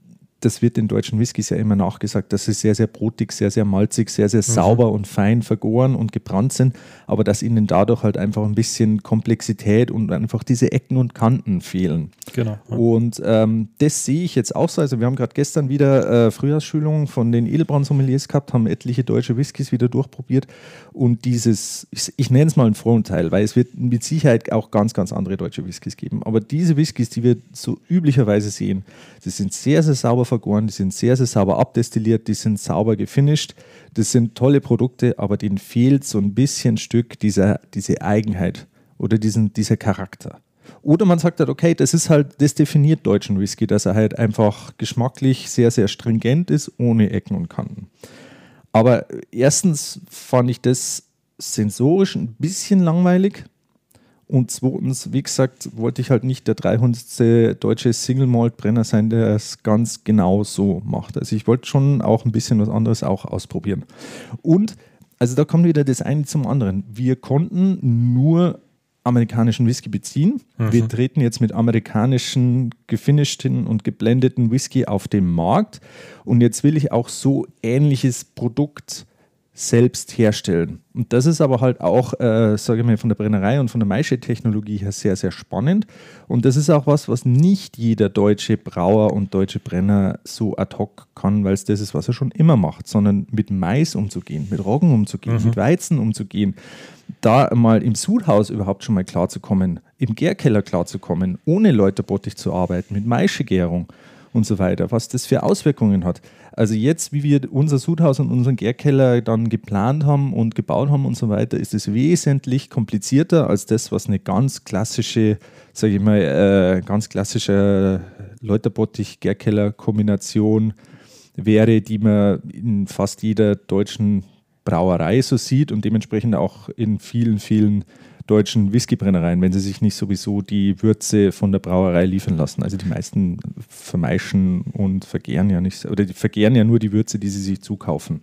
das wird den deutschen Whiskys ja immer nachgesagt, dass sie sehr, sehr brotig, sehr, sehr malzig, sehr, sehr sauber mhm. und fein vergoren und gebrannt sind, aber dass ihnen dadurch halt einfach ein bisschen Komplexität und einfach diese Ecken und Kanten fehlen. Genau. Ja. Und ähm, das sehe ich jetzt auch so. Also wir haben gerade gestern wieder äh, Frühjahrsschulungen von den Edelbrand-Sommeliers gehabt, haben etliche deutsche Whiskys wieder durchprobiert und dieses, ich, ich nenne es mal ein Vorurteil, weil es wird mit Sicherheit auch ganz, ganz andere deutsche Whiskys geben, aber diese Whiskys, die wir so üblicherweise sehen, die sind sehr, sehr sauber vergoren, die sind sehr, sehr sauber abdestilliert, die sind sauber gefinisht. Das sind tolle Produkte, aber denen fehlt so ein bisschen Stück dieser, diese Eigenheit oder diesen, dieser Charakter. Oder man sagt halt, okay, das ist halt, das definiert deutschen Whisky, dass er halt einfach geschmacklich sehr, sehr stringent ist, ohne Ecken und Kanten. Aber erstens fand ich das sensorisch ein bisschen langweilig. Und zweitens, wie gesagt, wollte ich halt nicht der dreihundertste deutsche Single-Malt-Brenner sein, der es ganz genau so macht. Also ich wollte schon auch ein bisschen was anderes auch ausprobieren. Und, also da kommt wieder das eine zum anderen. Wir konnten nur amerikanischen Whisky beziehen. Mhm. Wir treten jetzt mit amerikanischen gefinishten und geblendeten Whisky auf den Markt. Und jetzt will ich auch so ähnliches Produkt selbst herstellen. Und das ist aber halt auch, äh, sage ich mal, von der Brennerei und von der Maischett-Technologie her sehr, sehr spannend. Und das ist auch was, was nicht jeder deutsche Brauer und deutsche Brenner so ad hoc kann, weil es das ist, was er schon immer macht, sondern mit Mais umzugehen, mit Roggen umzugehen, mhm. mit Weizen umzugehen, da mal im Sudhaus überhaupt schon mal klarzukommen, im Gärkeller klarzukommen, ohne Läuterbottich zu arbeiten, mit Maischegärung und so weiter, was das für Auswirkungen hat. Also jetzt, wie wir unser Sudhaus und unseren Gärkeller dann geplant haben und gebaut haben und so weiter, ist es wesentlich komplizierter als das, was eine ganz klassische, sage ich mal, äh, ganz klassische Läuterbottich-Gärkeller-Kombination wäre, die man in fast jeder deutschen Brauerei so sieht und dementsprechend auch in vielen, vielen deutschen Whiskybrennereien, wenn sie sich nicht sowieso die Würze von der Brauerei liefern lassen. Also die meisten vermeischen und vergären ja nicht, oder die vergären ja nur die Würze, die sie sich zukaufen.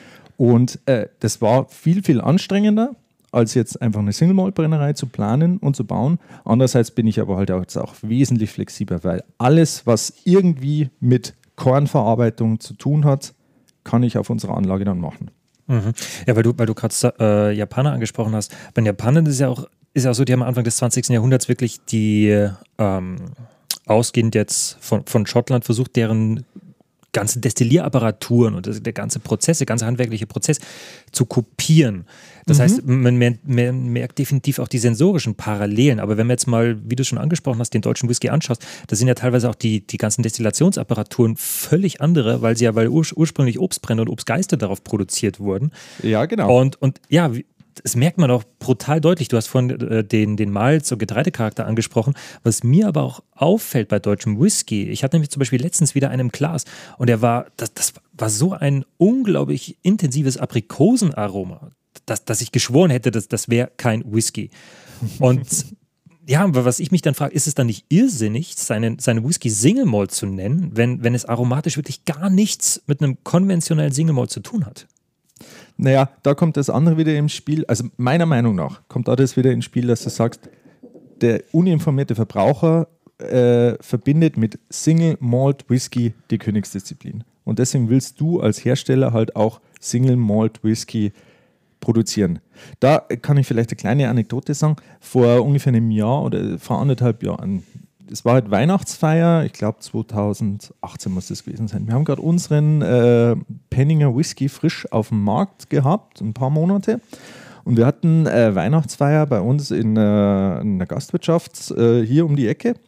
Und äh, das war viel, viel anstrengender, als jetzt einfach eine Single-Malt-Brennerei zu planen und zu bauen. Andererseits bin ich aber halt auch, auch wesentlich flexibler, weil alles, was irgendwie mit Kornverarbeitung zu tun hat, kann ich auf unserer Anlage dann machen. Mhm. Ja, weil du, weil du gerade äh, Japaner angesprochen hast. Bei den Japanern ist ja auch, ist ja auch so, die haben Anfang des zwanzigsten Jahrhunderts wirklich die, ähm, ausgehend jetzt von, von Schottland, versucht, deren ganze Destillierapparaturen und das, der ganze Prozess, der ganze handwerkliche Prozess zu kopieren. Das mhm. heißt, man, man, man merkt definitiv auch die sensorischen Parallelen. Aber wenn man jetzt mal, wie du schon angesprochen hast, den deutschen Whisky anschaust, da sind ja teilweise auch die, die ganzen Destillationsapparaturen völlig andere, weil sie ja, weil ur, ursprünglich Obstbrände und Obstgeiste darauf produziert wurden. Ja, genau. Und, und ja, das merkt man auch brutal deutlich. Du hast vorhin äh, den, den Malz- und Getreidecharakter angesprochen. Was mir aber auch auffällt bei deutschem Whisky, ich hatte nämlich zum Beispiel letztens wieder einen im Glas und der war, das, das war so ein unglaublich intensives Aprikosenaroma, dass, dass ich geschworen hätte, dass das wäre kein Whisky. Und ja, aber was ich mich dann frage, ist es dann nicht irrsinnig, seinen, seine Whisky Single Malt zu nennen, wenn, wenn es aromatisch wirklich gar nichts mit einem konventionellen Single Malt zu tun hat? Naja, da kommt das andere wieder ins Spiel. Also meiner Meinung nach kommt da das wieder ins Spiel, dass du sagst, der uninformierte Verbraucher äh, verbindet mit Single Malt Whisky die Königsdisziplin. Und deswegen willst du als Hersteller halt auch Single Malt Whisky produzieren. Da kann ich vielleicht eine kleine Anekdote sagen. Vor ungefähr einem Jahr oder vor anderthalb Jahren, es war halt Weihnachtsfeier, ich glaube zweitausendachtzehn muss das gewesen sein. Wir haben gerade unseren äh, Penninger Whisky frisch auf dem Markt gehabt, ein paar Monate. Und wir hatten äh, Weihnachtsfeier bei uns in, äh, in der Gastwirtschaft äh, hier um die Ecke.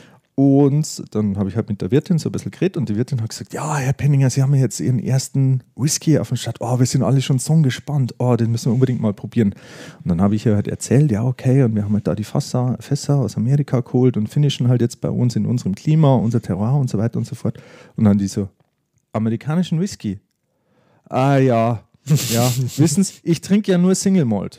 Und dann habe ich halt mit der Wirtin so ein bisschen geredet und die Wirtin hat gesagt, ja, Herr Penninger, Sie haben ja jetzt Ihren ersten Whisky auf dem Start. Oh, wir sind alle schon so gespannt. Oh, den müssen wir unbedingt mal probieren. Und dann habe ich ihr halt erzählt, ja, okay, und wir haben halt da die Fässer, Fässer aus Amerika geholt und finishen halt jetzt bei uns in unserem Klima, unser Terroir und so weiter und so fort. Und dann die so, amerikanischen Whisky? Ah ja, ja, wissen Sie, ich trinke ja nur Single Malt.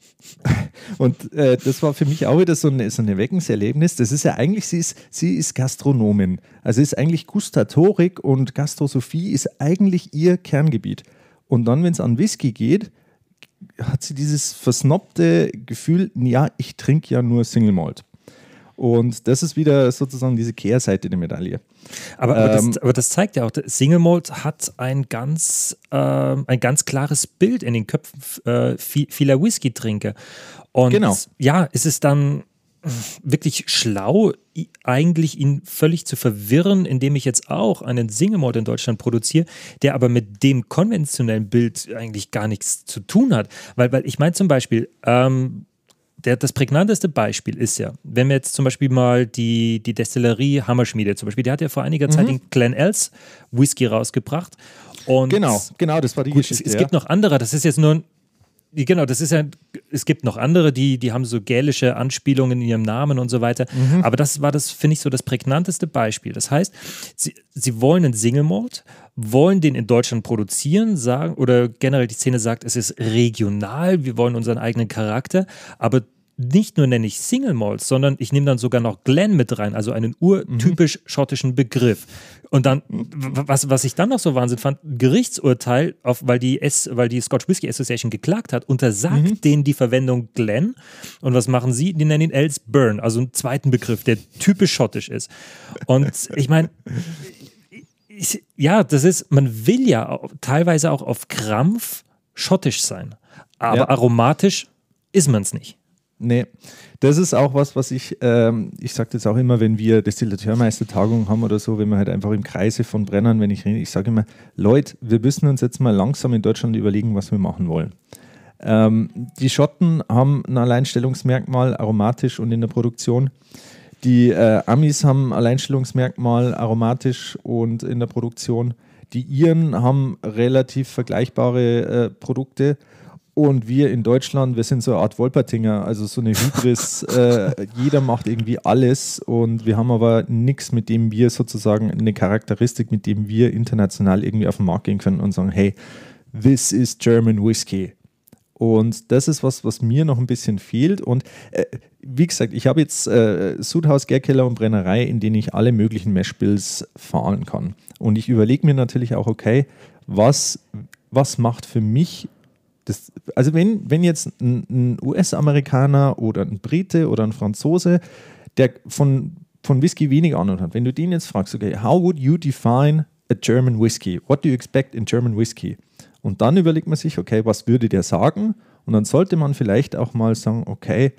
Und äh, das war für mich auch wieder so ein so ein Erweckungserlebnis. Das ist ja eigentlich, sie ist, sie ist Gastronomin. Also ist eigentlich Gustatorik und Gastrosophie ist eigentlich ihr Kerngebiet. Und dann, wenn es an Whisky geht, hat sie dieses versnobte Gefühl, ja, ich trinke ja nur Single Malt. Und das ist wieder sozusagen diese Kehrseite der Medaille. Aber, aber, ähm, das, aber das zeigt ja auch, Single Malt hat ein ganz, äh, ein ganz klares Bild in den Köpfen äh, vieler Whisky-Trinker. Und genau. ja, ist es dann wirklich schlau, eigentlich ihn völlig zu verwirren, indem ich jetzt auch einen Single Malt in Deutschland produziere, der aber mit dem konventionellen Bild eigentlich gar nichts zu tun hat. Weil, weil ich meine zum Beispiel, ähm, Der, das prägnanteste Beispiel ist ja, wenn wir jetzt zum Beispiel mal die, die Destillerie Hammerschmiede zum Beispiel, die hat ja vor einiger mhm. Zeit den Glenelgs Whisky rausgebracht. Und genau, genau, das war die gut, Geschichte. Es, es ja. gibt noch andere, das ist jetzt nur ein Genau, das ist ja, es gibt noch andere, die, die haben so gälische Anspielungen in ihrem Namen und so weiter. Mhm. Aber das war das, finde ich, so das prägnanteste Beispiel. Das heißt, sie, sie wollen einen Single Malt, wollen den in Deutschland produzieren, sagen, oder generell die Szene sagt, es ist regional, wir wollen unseren eigenen Charakter, aber nicht nur nenne ich Single Malts, sondern ich nehme dann sogar noch Glen mit rein, also einen urtypisch mhm. schottischen Begriff. Und dann, was, was ich dann noch so Wahnsinn fand, ein Gerichtsurteil, auf, weil, die S, weil die Scotch Whisky Association geklagt hat, untersagt mhm. denen die Verwendung Glen. Und was machen sie? Die nennen ihn Elsburn, also einen zweiten Begriff, der typisch schottisch ist. Und ich meine, ja, das ist, man will ja auch, teilweise auch auf Krampf schottisch sein, aber ja. aromatisch ist man es nicht. Nee, das ist auch was, was ich, ähm, ich sage das auch immer, wenn wir Destillateurmeistertagungen haben oder so, wenn wir halt einfach im Kreise von Brennern, wenn ich rede, ich sage immer, Leute, wir müssen uns jetzt mal langsam in Deutschland überlegen, was wir machen wollen. Ähm, die Schotten haben ein Alleinstellungsmerkmal aromatisch und in der Produktion. Die äh, Amis haben ein Alleinstellungsmerkmal aromatisch und in der Produktion. Die Iren haben relativ vergleichbare äh, Produkte. Und wir in Deutschland, wir sind so eine Art Wolpertinger, also so eine Hybris. äh, jeder macht irgendwie alles und wir haben aber nichts, mit dem wir sozusagen eine Charakteristik, mit dem wir international irgendwie auf den Markt gehen können und sagen, hey, this is German Whiskey. Und das ist was, was mir noch ein bisschen fehlt. Und äh, wie gesagt, ich habe jetzt äh, Sudhaus, Gärkeller und Brennerei, in denen ich alle möglichen Mashbills fahren kann. Und ich überlege mir natürlich auch, okay, was, was macht für mich das, also wenn, wenn jetzt ein, ein U S-Amerikaner oder ein Brite oder ein Franzose, der von, von Whisky wenig Ahnung hat, wenn du den jetzt fragst, okay, how would you define a German Whisky? What do you expect in German Whisky? Und dann überlegt man sich, okay, was würde der sagen? Und dann sollte man vielleicht auch mal sagen, okay,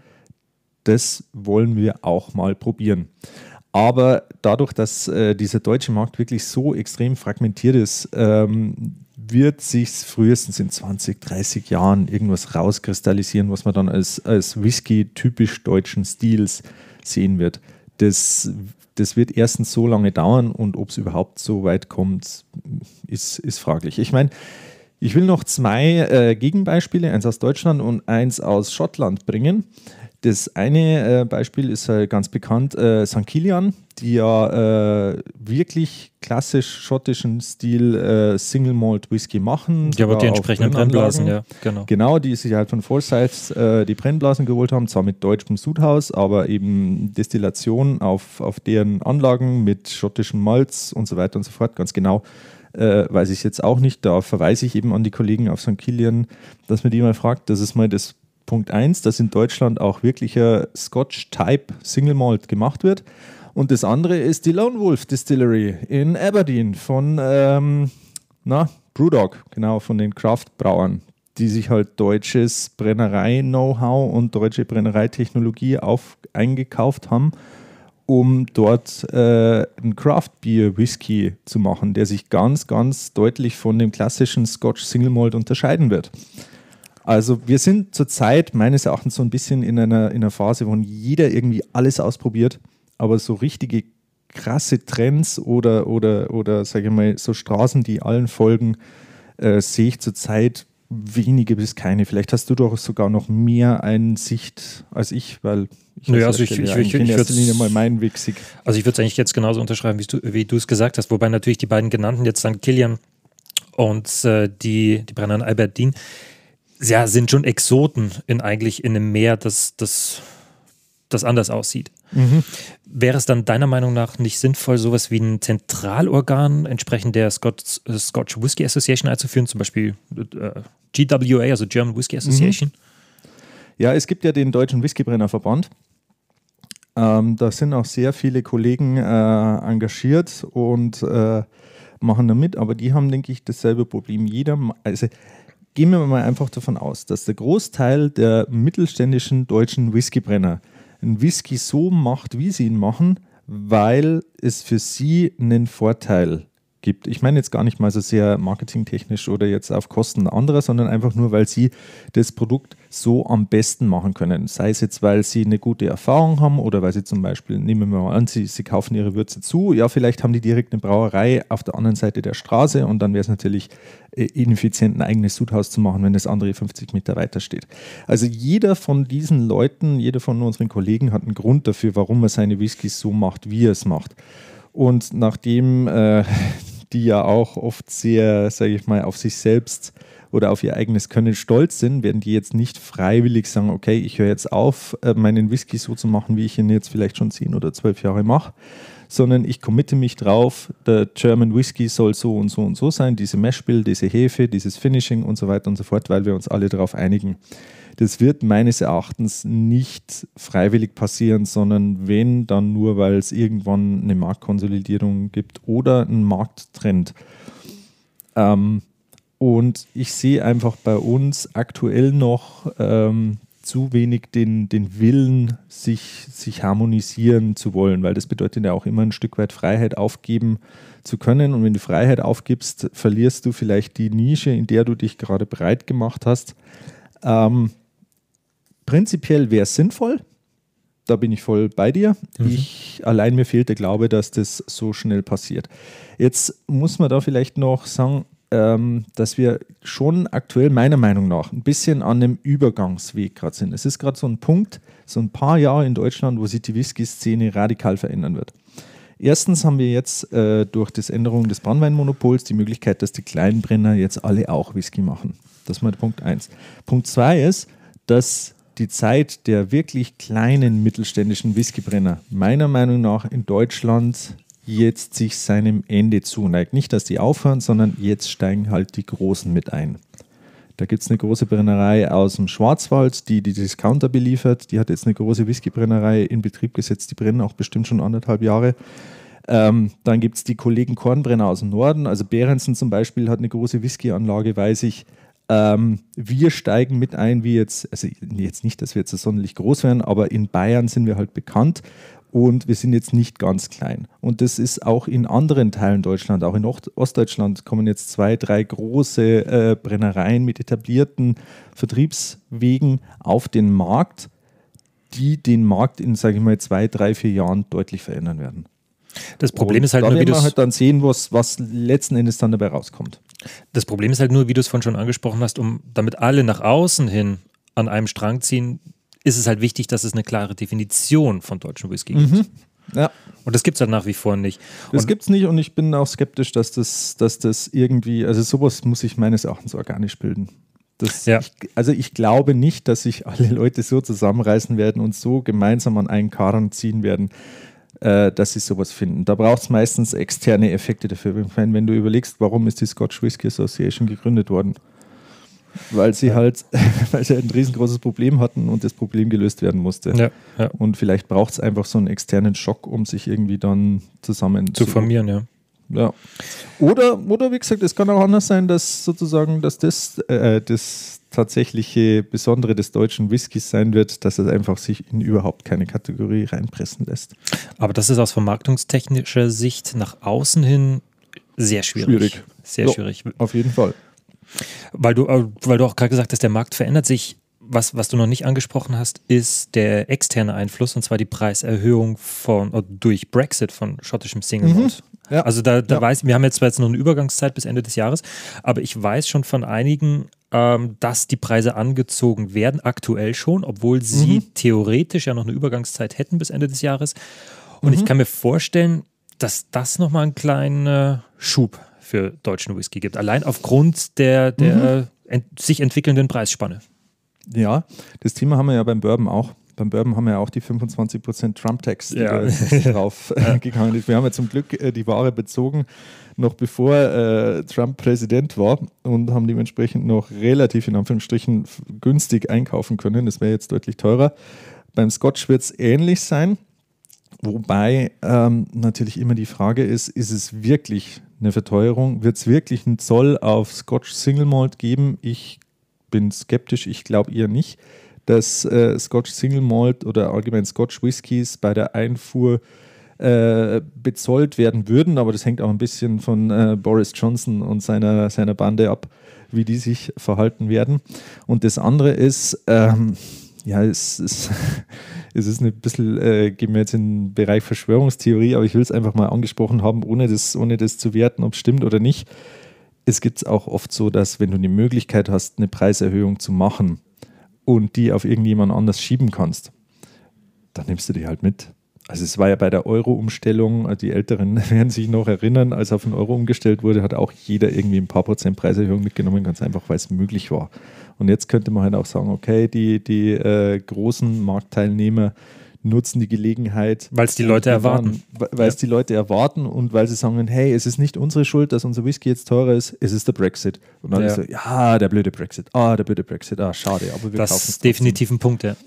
das wollen wir auch mal probieren. Aber dadurch, dass äh, dieser deutsche Markt wirklich so extrem fragmentiert ist, ähm, wird sich frühestens in zwanzig, dreißig Jahren irgendwas rauskristallisieren, was man dann als, als Whisky typisch deutschen Stils sehen wird. Das, das wird erstens so lange dauern und ob es überhaupt so weit kommt, ist, ist fraglich. Ich meine, ich will noch zwei äh, Gegenbeispiele, eins aus Deutschland und eins aus Schottland bringen. Das eine äh, Beispiel ist äh, ganz bekannt, äh, Sankt Kilian, die ja äh, wirklich klassisch schottischen Stil äh, Single Malt Whisky machen. Ja, aber die entsprechenden Brennblasen, ja, genau. Genau, die sich halt von Forsyth äh, die Brennblasen geholt haben, zwar mit deutschem Sudhaus, aber eben Destillation auf, auf deren Anlagen mit schottischem Malz und so weiter und so fort, ganz genau. Äh, weiß ich es jetzt auch nicht, da verweise ich eben an die Kollegen auf Sankt Kilian, dass man die mal fragt, das ist mal das Punkt eins, dass in Deutschland auch wirklicher Scotch-Type Single Malt gemacht wird. Und das andere ist die Lone Wolf Distillery in Aberdeen von ähm, na, Brewdog, genau, von den Craft-Brauern, die sich halt deutsches Brennerei-Know-how und deutsche Brennereitechnologie auf, eingekauft haben, um dort äh, einen Craft-Beer-Whisky zu machen, der sich ganz, ganz deutlich von dem klassischen Scotch Single Malt unterscheiden wird. Also wir sind zurzeit meines Erachtens so ein bisschen in einer, in einer Phase, wo jeder irgendwie alles ausprobiert, aber so richtige krasse Trends oder, oder, oder sage ich mal, so Straßen, die allen folgen, äh, sehe ich zurzeit wenige bis keine. Vielleicht hast du doch sogar noch mehr Einsicht als ich, weil ich naja, also ich, ich, ich, ich, in ich erster Linie mal meinen Wichsig. Also ich würde es eigentlich jetzt genauso unterschreiben, wie du, wie du es gesagt hast, wobei natürlich die beiden genannten, jetzt Sankt Kilian und äh, die, die Brenner in Aberdeen, ja, sind schon Exoten in eigentlich in einem Meer, das, das, das anders aussieht. Mhm. Wäre es dann deiner Meinung nach nicht sinnvoll, sowas wie ein Zentralorgan entsprechend der Scotch, äh, Scotch Whisky Association einzuführen, zum Beispiel äh, G W A, also German Whisky Association? Mhm. Ja, es gibt ja den Deutschen Whiskybrennerverband. Ähm, da sind auch sehr viele Kollegen äh, engagiert und äh, machen da mit, aber die haben, denke ich, dasselbe Problem. Jeder, also gehen wir mal einfach davon aus, dass der Großteil der mittelständischen deutschen Whiskybrenner einen Whisky so macht, wie sie ihn machen, weil es für sie einen Vorteil gibt. Ich meine jetzt gar nicht mal so sehr marketingtechnisch oder jetzt auf Kosten anderer, sondern einfach nur, weil sie das Produkt so am besten machen können. Sei es jetzt, weil sie eine gute Erfahrung haben oder weil sie zum Beispiel, nehmen wir mal an, sie, sie kaufen ihre Würze zu, ja, vielleicht haben die direkt eine Brauerei auf der anderen Seite der Straße und dann wäre es natürlich ineffizient, ein eigenes Sudhaus zu machen, wenn das andere fünfzig Meter weiter steht. Also jeder von diesen Leuten, jeder von unseren Kollegen hat einen Grund dafür, warum er seine Whiskys so macht, wie er es macht. Und nachdem äh, die ja auch oft sehr, sage ich mal, auf sich selbst oder auf ihr eigenes Können stolz sind, werden die jetzt nicht freiwillig sagen, okay, ich höre jetzt auf, meinen Whisky so zu machen, wie ich ihn jetzt vielleicht schon zehn oder zwölf Jahre mache, sondern ich committe mich drauf, der German Whisky soll so und so und so sein, diese Mashbill, diese Hefe, dieses Finishing und so weiter und so fort, weil wir uns alle darauf einigen. Das wird meines Erachtens nicht freiwillig passieren, sondern wenn, dann nur, weil es irgendwann eine Marktkonsolidierung gibt oder einen Markttrend. Ähm, und ich sehe einfach bei uns aktuell noch ähm, zu wenig den, den Willen, sich, sich harmonisieren zu wollen, weil das bedeutet ja auch immer ein Stück weit Freiheit aufgeben zu können. Und wenn du Freiheit aufgibst, verlierst du vielleicht die Nische, in der du dich gerade breit gemacht hast. Ähm, Prinzipiell wäre es sinnvoll, da bin ich voll bei dir. Mhm. Ich, allein mir fehlt der Glaube, dass das so schnell passiert. Jetzt muss man da vielleicht noch sagen, ähm, dass wir schon aktuell meiner Meinung nach ein bisschen an einem Übergangsweg gerade sind. Es ist gerade so ein Punkt, so ein paar Jahre in Deutschland, wo sich die Whisky-Szene radikal verändern wird. Erstens haben wir jetzt äh, durch die Änderung des Brandweinmonopols die Möglichkeit, dass die kleinen Brenner jetzt alle auch Whisky machen. Das ist mal Punkt eins. Punkt zwei ist, dass die Zeit der wirklich kleinen mittelständischen Whiskybrenner meiner Meinung nach in Deutschland jetzt sich seinem Ende zuneigt. Nicht, dass die aufhören, sondern jetzt steigen halt die Großen mit ein. Da gibt es eine große Brennerei aus dem Schwarzwald, die die Discounter beliefert. Die hat jetzt eine große Whiskybrennerei in Betrieb gesetzt. Die brennen auch bestimmt schon anderthalb Jahre. Ähm, dann gibt es die Kollegen Kornbrenner aus dem Norden. Also Behrensen zum Beispiel hat eine große Whiskyanlage, weiß ich. Ähm, wir steigen mit ein, wie jetzt, also jetzt nicht, dass wir jetzt so sonderlich groß werden, aber in Bayern sind wir halt bekannt und wir sind jetzt nicht ganz klein. Und das ist auch in anderen Teilen Deutschland, auch in Ostdeutschland kommen jetzt zwei, drei große äh, Brennereien mit etablierten Vertriebswegen auf den Markt, die den Markt in, sage ich mal, zwei, drei, vier Jahren deutlich verändern werden. Das Problem und ist halt da nur, wie werden du wir halt dann sehen, was, was letzten Endes dann dabei rauskommt. Das Problem ist halt nur, wie du es vorhin schon angesprochen hast, um damit alle nach außen hin an einem Strang ziehen, ist es halt wichtig, dass es eine klare Definition von deutschen Whisky gibt. Mhm. Ja. Und das gibt es halt nach wie vor nicht. Das gibt es nicht und ich bin auch skeptisch, dass das, dass das irgendwie, also sowas muss sich meines Erachtens organisch bilden. Das, ja. ich, also ich glaube nicht, dass sich alle Leute so zusammenreißen werden und so gemeinsam an einen Karren ziehen werden, äh, dass sie sowas finden. Da braucht es meistens externe Effekte dafür. Ich meine, wenn du überlegst, warum ist die Scotch Whisky Association gegründet worden? Weil sie ja. halt weil sie ein riesengroßes Problem hatten und das Problem gelöst werden musste. Ja, ja. Und vielleicht braucht es einfach so einen externen Schock, um sich irgendwie dann zusammen zu, zu formieren, ja. Ja. Oder, oder wie gesagt, es kann auch anders sein, dass sozusagen, dass das äh, das tatsächliche Besondere des deutschen Whiskys sein wird, dass es einfach sich in überhaupt keine Kategorie reinpressen lässt. Aber das ist aus vermarktungstechnischer Sicht nach außen hin sehr schwierig. Schwierig. Sehr ja, schwierig. Auf jeden Fall. Weil du, weil du auch gerade gesagt hast, der Markt verändert sich. Was, was du noch nicht angesprochen hast, ist der externe Einfluss, und zwar die Preiserhöhung von, durch Brexit von schottischem Single Malt. Mhm. Ja. Also da, da ja. weiß, wir haben jetzt zwar jetzt noch eine Übergangszeit bis Ende des Jahres, aber ich weiß schon von einigen, ähm, dass die Preise angezogen werden, aktuell schon, obwohl sie mhm. theoretisch ja noch eine Übergangszeit hätten bis Ende des Jahres. Und mhm. ich kann mir vorstellen, dass das nochmal einen kleinen äh, Schub für deutschen Whisky gibt, allein aufgrund der, der mhm. ent- sich entwickelnden Preisspanne. Ja, das Thema haben wir ja beim Bourbon auch. Beim Bourbon haben wir ja auch die fünfundzwanzig Prozent Trump-Tax, die ja. da drauf ja. gegangen ist. Wir haben ja zum Glück äh, die Ware bezogen, noch bevor äh, Trump Präsident war, und haben dementsprechend noch relativ in Anführungsstrichen günstig einkaufen können. Das wäre jetzt deutlich teurer. Beim Scotch wird es ähnlich sein. Wobei ähm, natürlich immer die Frage ist, ist es wirklich eine Verteuerung? Wird es wirklich einen Zoll auf Scotch Single Malt geben? Ich bin skeptisch, ich glaube eher nicht, dass äh, Scotch Single Malt oder allgemein Scotch Whiskys bei der Einfuhr äh, bezollt werden würden, aber das hängt auch ein bisschen von äh, Boris Johnson und seiner, seiner Bande ab, wie die sich verhalten werden. Und das andere ist, ähm, ja, es ist, es ist ein bisschen, äh, gehen wir jetzt in den Bereich Verschwörungstheorie, aber ich will es einfach mal angesprochen haben, ohne das, ohne das zu werten, ob es stimmt oder nicht. Es gibt es auch oft so, dass wenn du die Möglichkeit hast, eine Preiserhöhung zu machen und die auf irgendjemand anders schieben kannst, dann nimmst du die halt mit. Also es war ja bei der Euro-Umstellung, die Älteren werden sich noch erinnern, als auf den Euro umgestellt wurde, hat auch jeder irgendwie ein paar Prozent Preiserhöhung mitgenommen, ganz einfach, weil es möglich war. Und jetzt könnte man halt auch sagen, okay, die, die äh, großen Marktteilnehmer nutzen die Gelegenheit. Weil es die Leute erwarten. Weil es ja. die Leute erwarten und weil sie sagen, hey, es ist nicht unsere Schuld, dass unser Whisky jetzt teurer ist, es ist der Brexit. Und dann ja. ist so, ja, der blöde Brexit, ah, der blöde Brexit, ah, schade. Aber wir das kaufen ist definitiv ein Punkt, ja.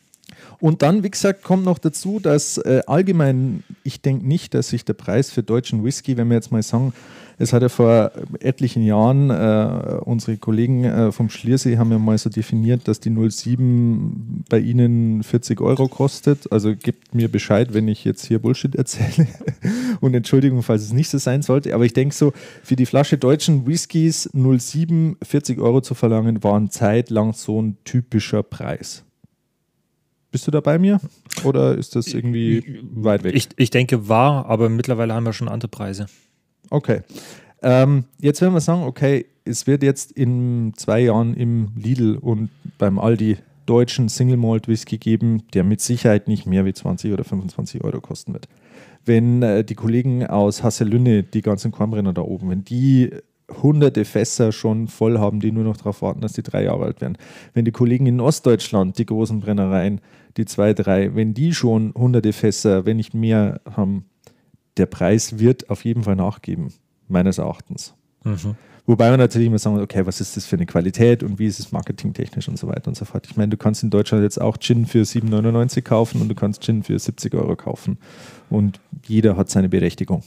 Und dann, wie gesagt, kommt noch dazu, dass äh, allgemein, ich denke nicht, dass sich der Preis für deutschen Whisky, wenn wir jetzt mal sagen, es hat ja vor etlichen Jahren, äh, unsere Kollegen äh, vom Schliersee haben ja mal so definiert, dass die null sieben bei ihnen vierzig Euro kostet. Also gebt mir Bescheid, wenn ich jetzt hier Bullshit erzähle. Und Entschuldigung, falls es nicht so sein sollte. Aber ich denke so, für die Flasche deutschen Whiskys null sieben vierzig Euro zu verlangen, war eine Zeit lang so ein typischer Preis. Bist du da bei mir oder ist das irgendwie weit weg? Ich, ich denke, war, aber mittlerweile haben wir schon andere Preise. Okay. Ähm, jetzt werden wir sagen, okay, es wird jetzt in zwei Jahren im Lidl und beim Aldi deutschen Single Malt Whisky geben, der mit Sicherheit nicht mehr wie zwanzig oder fünfundzwanzig Euro kosten wird. Wenn äh, die Kollegen aus Hasselünne, die ganzen Kornbrenner da oben, wenn die hunderte Fässer schon voll haben, die nur noch darauf warten, dass die drei Jahre alt werden. Wenn die Kollegen in Ostdeutschland, die großen Brennereien, die zwei, drei, wenn die schon hunderte Fässer, wenn nicht mehr haben, der Preis wird auf jeden Fall nachgeben, meines Erachtens. Mhm. Wobei man natürlich immer sagen, okay, was ist das für eine Qualität und wie ist es marketingtechnisch und so weiter und so fort. Ich meine, du kannst in Deutschland jetzt auch Gin für sieben neunundneunzig kaufen und du kannst Gin für siebzig Euro kaufen und jeder hat seine Berechtigung.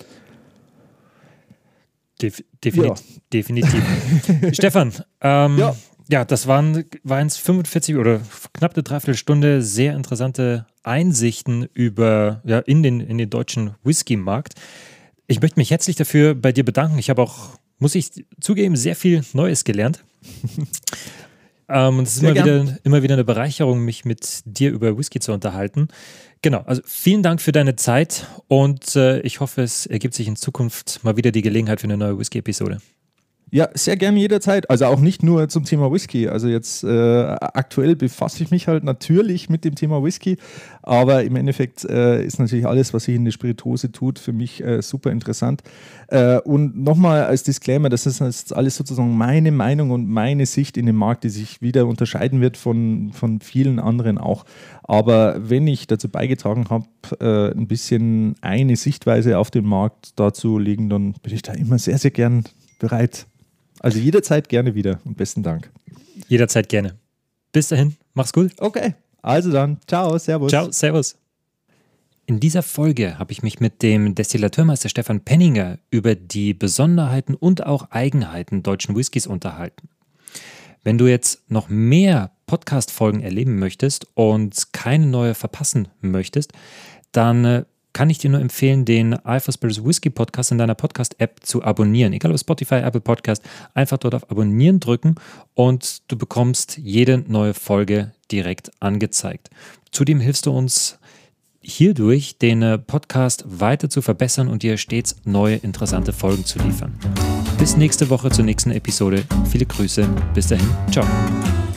Def- defini- ja. Definitiv. Stefan, ähm, ja. ja, das waren, waren es fünfundvierzig oder knapp eine Dreiviertelstunde sehr interessante Einsichten über, ja, in den, in den deutschen Whisky-Markt. Ich möchte mich herzlich dafür bei dir bedanken. Ich habe auch, muss ich zugeben, sehr viel Neues gelernt. ähm, und es ist immer wieder, immer wieder eine Bereicherung, mich mit dir über Whisky zu unterhalten. Genau, also vielen Dank für deine Zeit und äh, ich hoffe, es ergibt sich in Zukunft mal wieder die Gelegenheit für eine neue Whisky-Episode. Ja, sehr gerne jederzeit. Also auch nicht nur zum Thema Whisky. Also jetzt äh, aktuell befasse ich mich halt natürlich mit dem Thema Whisky, aber im Endeffekt äh, ist natürlich alles, was sich in der Spirituose tut, für mich äh, super interessant. Äh, und nochmal als Disclaimer, das ist jetzt alles sozusagen meine Meinung und meine Sicht in den Markt, die sich wieder unterscheiden wird von, von vielen anderen auch. Aber wenn ich dazu beigetragen habe, äh, ein bisschen eine Sichtweise auf den Markt darzulegen, dann bin ich da immer sehr, sehr gern bereit. Also jederzeit gerne wieder und besten Dank. Jederzeit gerne. Bis dahin, mach's gut. Okay, also dann, ciao, servus. Ciao, servus. In dieser Folge habe ich mich mit dem Destillateurmeister Stefan Penninger über die Besonderheiten und auch Eigenheiten deutschen Whiskys unterhalten. Wenn du jetzt noch mehr Podcast-Folgen erleben möchtest und keine neue verpassen möchtest, dann kann ich dir nur empfehlen, den I four Spirits Whisky Podcast in deiner Podcast-App zu abonnieren. Egal ob Spotify, Apple Podcast, einfach dort auf Abonnieren drücken und du bekommst jede neue Folge direkt angezeigt. Zudem hilfst du uns hierdurch, den Podcast weiter zu verbessern und dir stets neue, interessante Folgen zu liefern. Bis nächste Woche zur nächsten Episode. Viele Grüße. Bis dahin. Ciao.